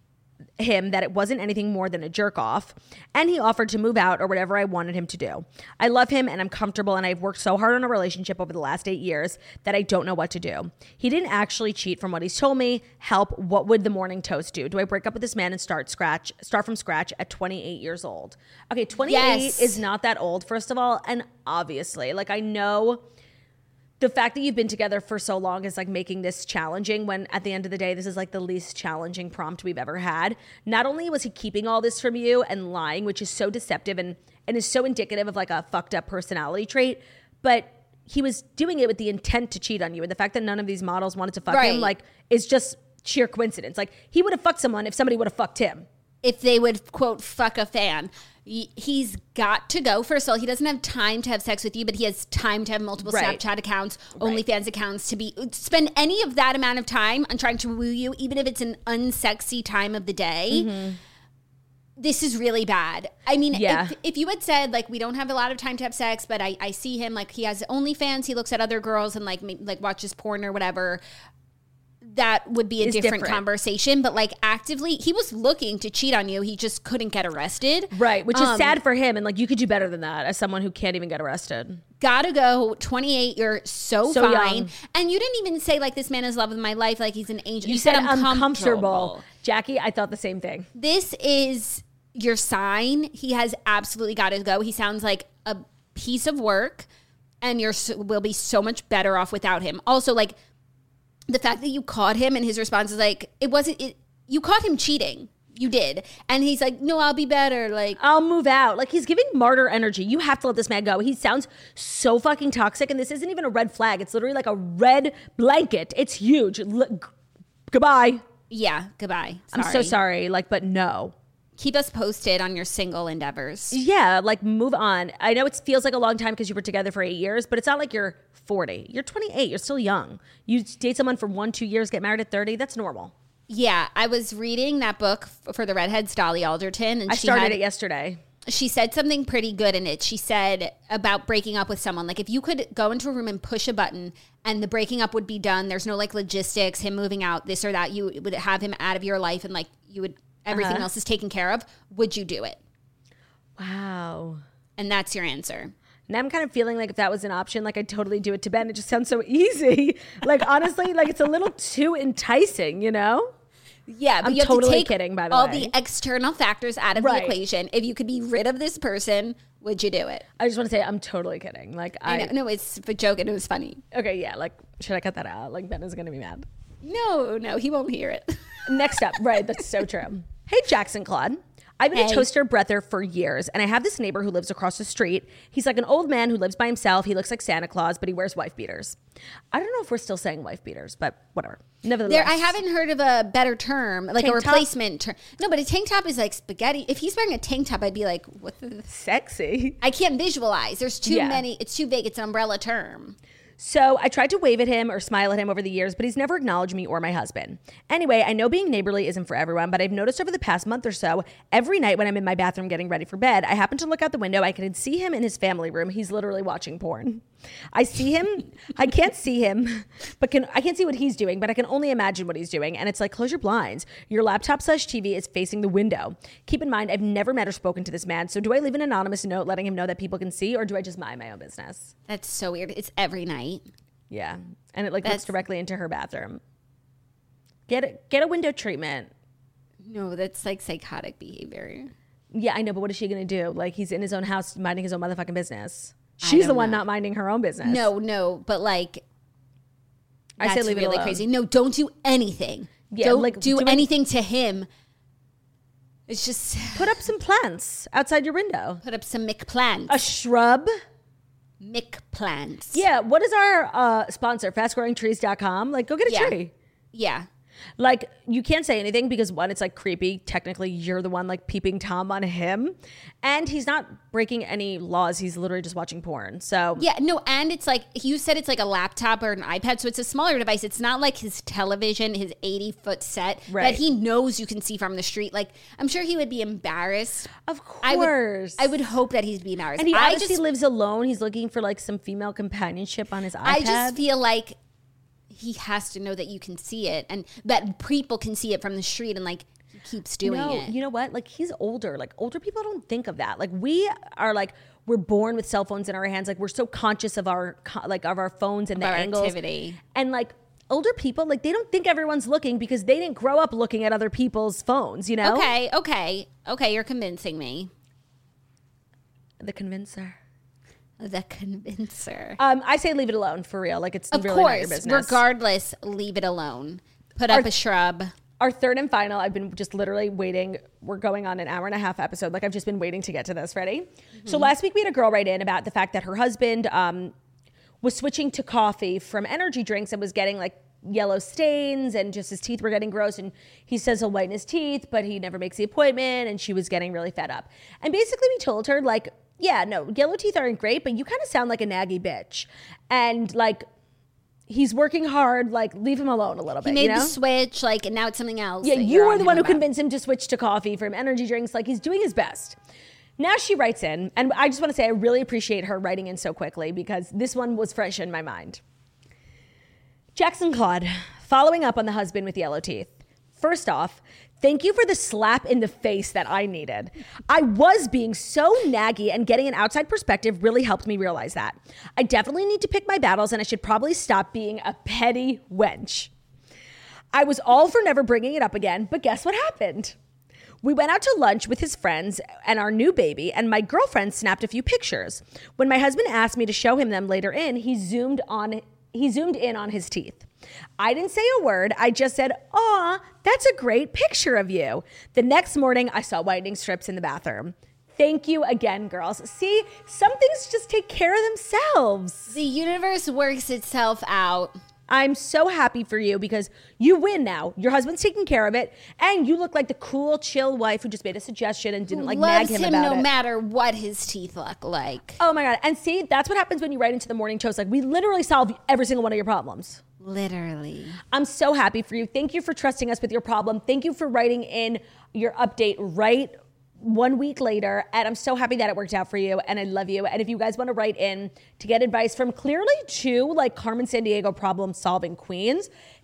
him that it wasn't anything more than a jerk off, and he offered to move out or whatever I wanted him to do. I love him and I'm comfortable, and I've worked so hard on a relationship over the last 8 years that I don't know what to do. He didn't actually cheat from what he's told me. Help, what would the morning toast do? Do I break up with this man and start from scratch at 28 years old? Okay, 28 is not that old, first of all, and obviously, like, I know the fact that you've been together for so long is like making this challenging when at the end of the day, this is like the least challenging prompt we've ever had. Not only was he keeping all this from you and lying, which is so deceptive and is so indicative of like a fucked up personality trait, but he was doing it with the intent to cheat on you. And the fact that none of these models wanted to fuck him, like, is just sheer coincidence. Like, he would have fucked someone if somebody would have fucked him. If they would, quote, fuck a fan. He's got to go. First of all, he doesn't have time to have sex with you, but he has time to have multiple Snapchat accounts, OnlyFans accounts, to spend any of that amount of time on trying to woo you, even if it's an unsexy time of the day. Mm-hmm. This is really bad. I mean, if you had said, like, we don't have a lot of time to have sex, but I see him, like, he has OnlyFans, he looks at other girls and, like watches porn or whatever, that would be a different conversation. But like, actively, he was looking to cheat on you. He just couldn't get arrested. Right. Which is sad for him. And like, you could do better than that as someone who can't even get arrested. Gotta go. 28. You're so fine. Young. And you didn't even say like, this man is love of my life. Like, he's an angel. You said I'm comfortable. Jackie, I thought the same thing. This is your sign. He has absolutely got to go. He sounds like a piece of work, and will be so much better off without him. Also, like, the fact that you caught him and his response is like, you caught him cheating. You did. And he's like, no, I'll be better. Like, I'll move out. Like, he's giving martyr energy. You have to let this man go. He sounds so fucking toxic. And this isn't even a red flag. It's literally like a red blanket. It's huge. Goodbye. Yeah. Goodbye. Sorry. I'm so sorry. Like, but no. Keep us posted on your single endeavors. Yeah. Like, move on. I know it feels like a long time because you were together for 8 years, but it's not like you're 40. You're 28. You're still young. You date someone for 1-2 years, get married at 30. That's normal. Yeah. I was reading that book for the redheads, Dolly Alderton. And I started it yesterday. She said something pretty good in it. She said about breaking up with someone. Like, if you could go into a room and push a button and the breaking up would be done, there's no like logistics, him moving out, this or that, you would have him out of your life, and like you would everything else is taken care of, would you do it? Wow. And that's your answer. Now I'm kind of feeling like if that was an option, like I'd totally do it to Ben. It just sounds so easy. Like, honestly, like it's a little too enticing, you know? Yeah, but I'm you have totally to take kidding, by the all way. the external factors out of the equation. If you could be rid of this person, would you do it? I just want to say I'm totally kidding. Like I know, no, it's a joke and it was funny. Okay, yeah, like should I cut that out? Like Ben is going to be mad. No, he won't hear it. Next up, right, that's so true. Hey, Jackson Claude. I've been a toaster breather for years, and I have this neighbor who lives across the street. He's like an old man who lives by himself. He looks like Santa Claus, but he wears wife beaters. I don't know if we're still saying wife beaters, but whatever. Nevertheless. I haven't heard of a better term, like tank a replacement term. No, but a tank top is like spaghetti. If he's wearing a tank top, I'd be like, what the? Sexy. I can't visualize. There's too many. It's too vague. It's an umbrella term. So I tried to wave at him or smile at him over the years, but he's never acknowledged me or my husband. Anyway, I know being neighborly isn't for everyone, but I've noticed over the past month or so, every night when I'm in my bathroom getting ready for bed, I happen to look out the window. I can see him in his family room. He's literally watching porn. I see him. I can't see him, but I can't see what he's doing, but I can only imagine what he's doing. And it's like, close your blinds. Your laptop/TV is facing the window. Keep in mind, I've never met or spoken to this man. So do I leave an anonymous note letting him know that people can see, or do I just mind my own business? That's so weird. It's every night. Yeah. And it looks directly into her bathroom. Get a window treatment. No, that's like psychotic behavior. Yeah, I know, but what is she going to do? Like, he's in his own house minding his own motherfucking business. She's the one not minding her own business. No, but like, I say leave it alone. crazy. No, don't do anything. Yeah, don't like, do anything to him. It's just put up some plants outside your window. Put up some McPlants. A shrub. McPlants. Yeah. What is our sponsor? FastGrowingTrees.com. Like, go get a tree. Yeah. Like, you can't say anything because, one, it's like creepy. Technically, you're the one like peeping Tom on him. And he's not breaking any laws. He's literally just watching porn. So, yeah, no, and it's like, you said it's like a laptop or an iPad. So it's a smaller device. It's not like his television, his 80-foot set that he knows you can see from the street. Like, I'm sure he would be embarrassed. Of course. I would hope that he'd be embarrassed. And he obviously lives alone. He's looking for like some female companionship on his iPad. I just feel like he has to know that you can see it and that people can see it from the street, and like he keeps doing it. You know what? Like, he's older. Like, older people don't think of that. Like, we are like, we're born with cell phones in our hands. Like, we're so conscious of our phones and the angles. Activity. And like, older people, like, they don't think everyone's looking because they didn't grow up looking at other people's phones, you know? Okay, you're convincing me. The convincer. The convincer. I say leave it alone, for real. Like, it's really not your business. Regardless, leave it alone. Put up a shrub. Our third and final, I've been just literally waiting. We're going on an 1.5-hour episode. Like, I've just been waiting to get to this. Ready? Mm-hmm. So last week we had a girl write in about the fact that her husband was switching to coffee from energy drinks and was getting like yellow stains, and just his teeth were getting gross, and he says he'll whiten his teeth, but he never makes the appointment, and she was getting really fed up. And basically we told her, like, yeah, no, yellow teeth aren't great, but you kind of sound like a naggy bitch. And like, he's working hard, like, leave him alone a little bit. He made the switch, like, and now it's something else. Yeah, you were the one who convinced him to switch to coffee from energy drinks. Like, he's doing his best. Now she writes in, and I just want to say I really appreciate her writing in so quickly because this one was fresh in my mind. Jackson Claude, following up on the husband with yellow teeth. First off, thank you for the slap in the face that I needed. I was being so naggy, and getting an outside perspective really helped me realize that. I definitely need to pick my battles, and I should probably stop being a petty wench. I was all for never bringing it up again, but guess what happened? We went out to lunch with his friends and our new baby, and my girlfriend snapped a few pictures. When my husband asked me to show him them later in, he zoomed in on his teeth. I didn't say a word. I just said, "Aw, that's a great picture of you." The next morning, I saw whitening strips in the bathroom. Thank you again, girls. See, some things just take care of themselves. The universe works itself out. I'm so happy for you because you win now. Your husband's taking care of it, and you look like the cool, chill wife who just made a suggestion and didn't like nag him about it. No matter what his teeth look like. Oh my God. And see, that's what happens when you write into the morning toast. Like, we literally solve every single one of your problems. Literally. I'm so happy for you. Thank you for trusting us with your problem. Thank you for writing in your update right 1 week later. And I'm so happy that it worked out for you. And I love you. And if you guys want to write in to get advice from clearly two like Carmen Sandiego problem solving queens,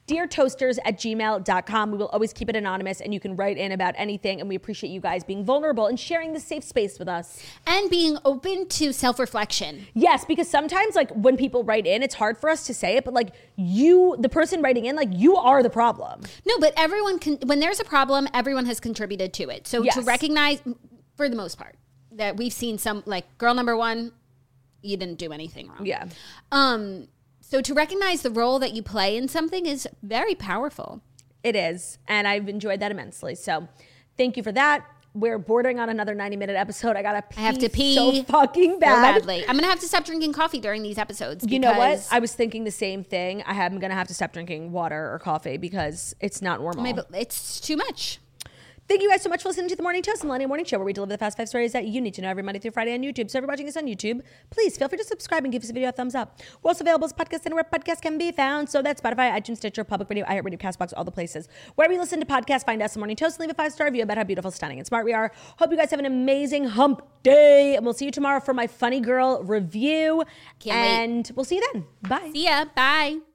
deartoasters@gmail.com. We will always keep it anonymous, and you can write in about anything, and we appreciate you guys being vulnerable and sharing this safe space with us. And being open to self-reflection. Yes, because sometimes, like, when people write in, it's hard for us to say it, but, like, you, the person writing in, like, you are the problem. No, but everyone can, when there's a problem, everyone has contributed to it. So Yes. to recognize, for the most part, that we've seen some, like, girl number one, you didn't do anything wrong. Yeah. So to recognize the role that you play in something is very powerful. It is, and I've enjoyed that immensely. So thank you for that. We're bordering on another 90-minute episode. I have to pee so fucking bad. So badly. I'm going to have to stop drinking coffee during these episodes. You know what? I was thinking the same thing. I'm going to have to stop drinking water or coffee because it's not normal. Maybe it's too much. Thank you guys so much for listening to The Morning Toast, the Millennial Morning Show, where we deliver the fast 5 stories that you need to know every Monday through Friday on YouTube. So if you're watching us on YouTube, please feel free to subscribe and give this video a thumbs up. We're also available as podcasts anywhere podcasts can be found. So that's Spotify, iTunes, Stitcher, Public Radio, iHeartRadio, CastBox, all the places. Wherever you listen to podcasts, find us The Morning Toast and leave a 5-star review about how beautiful, stunning, and smart we are. Hope you guys have an amazing hump day. And we'll see you tomorrow for my Funny Girl review. Can't wait. And we'll see you then. Bye. See ya. Bye.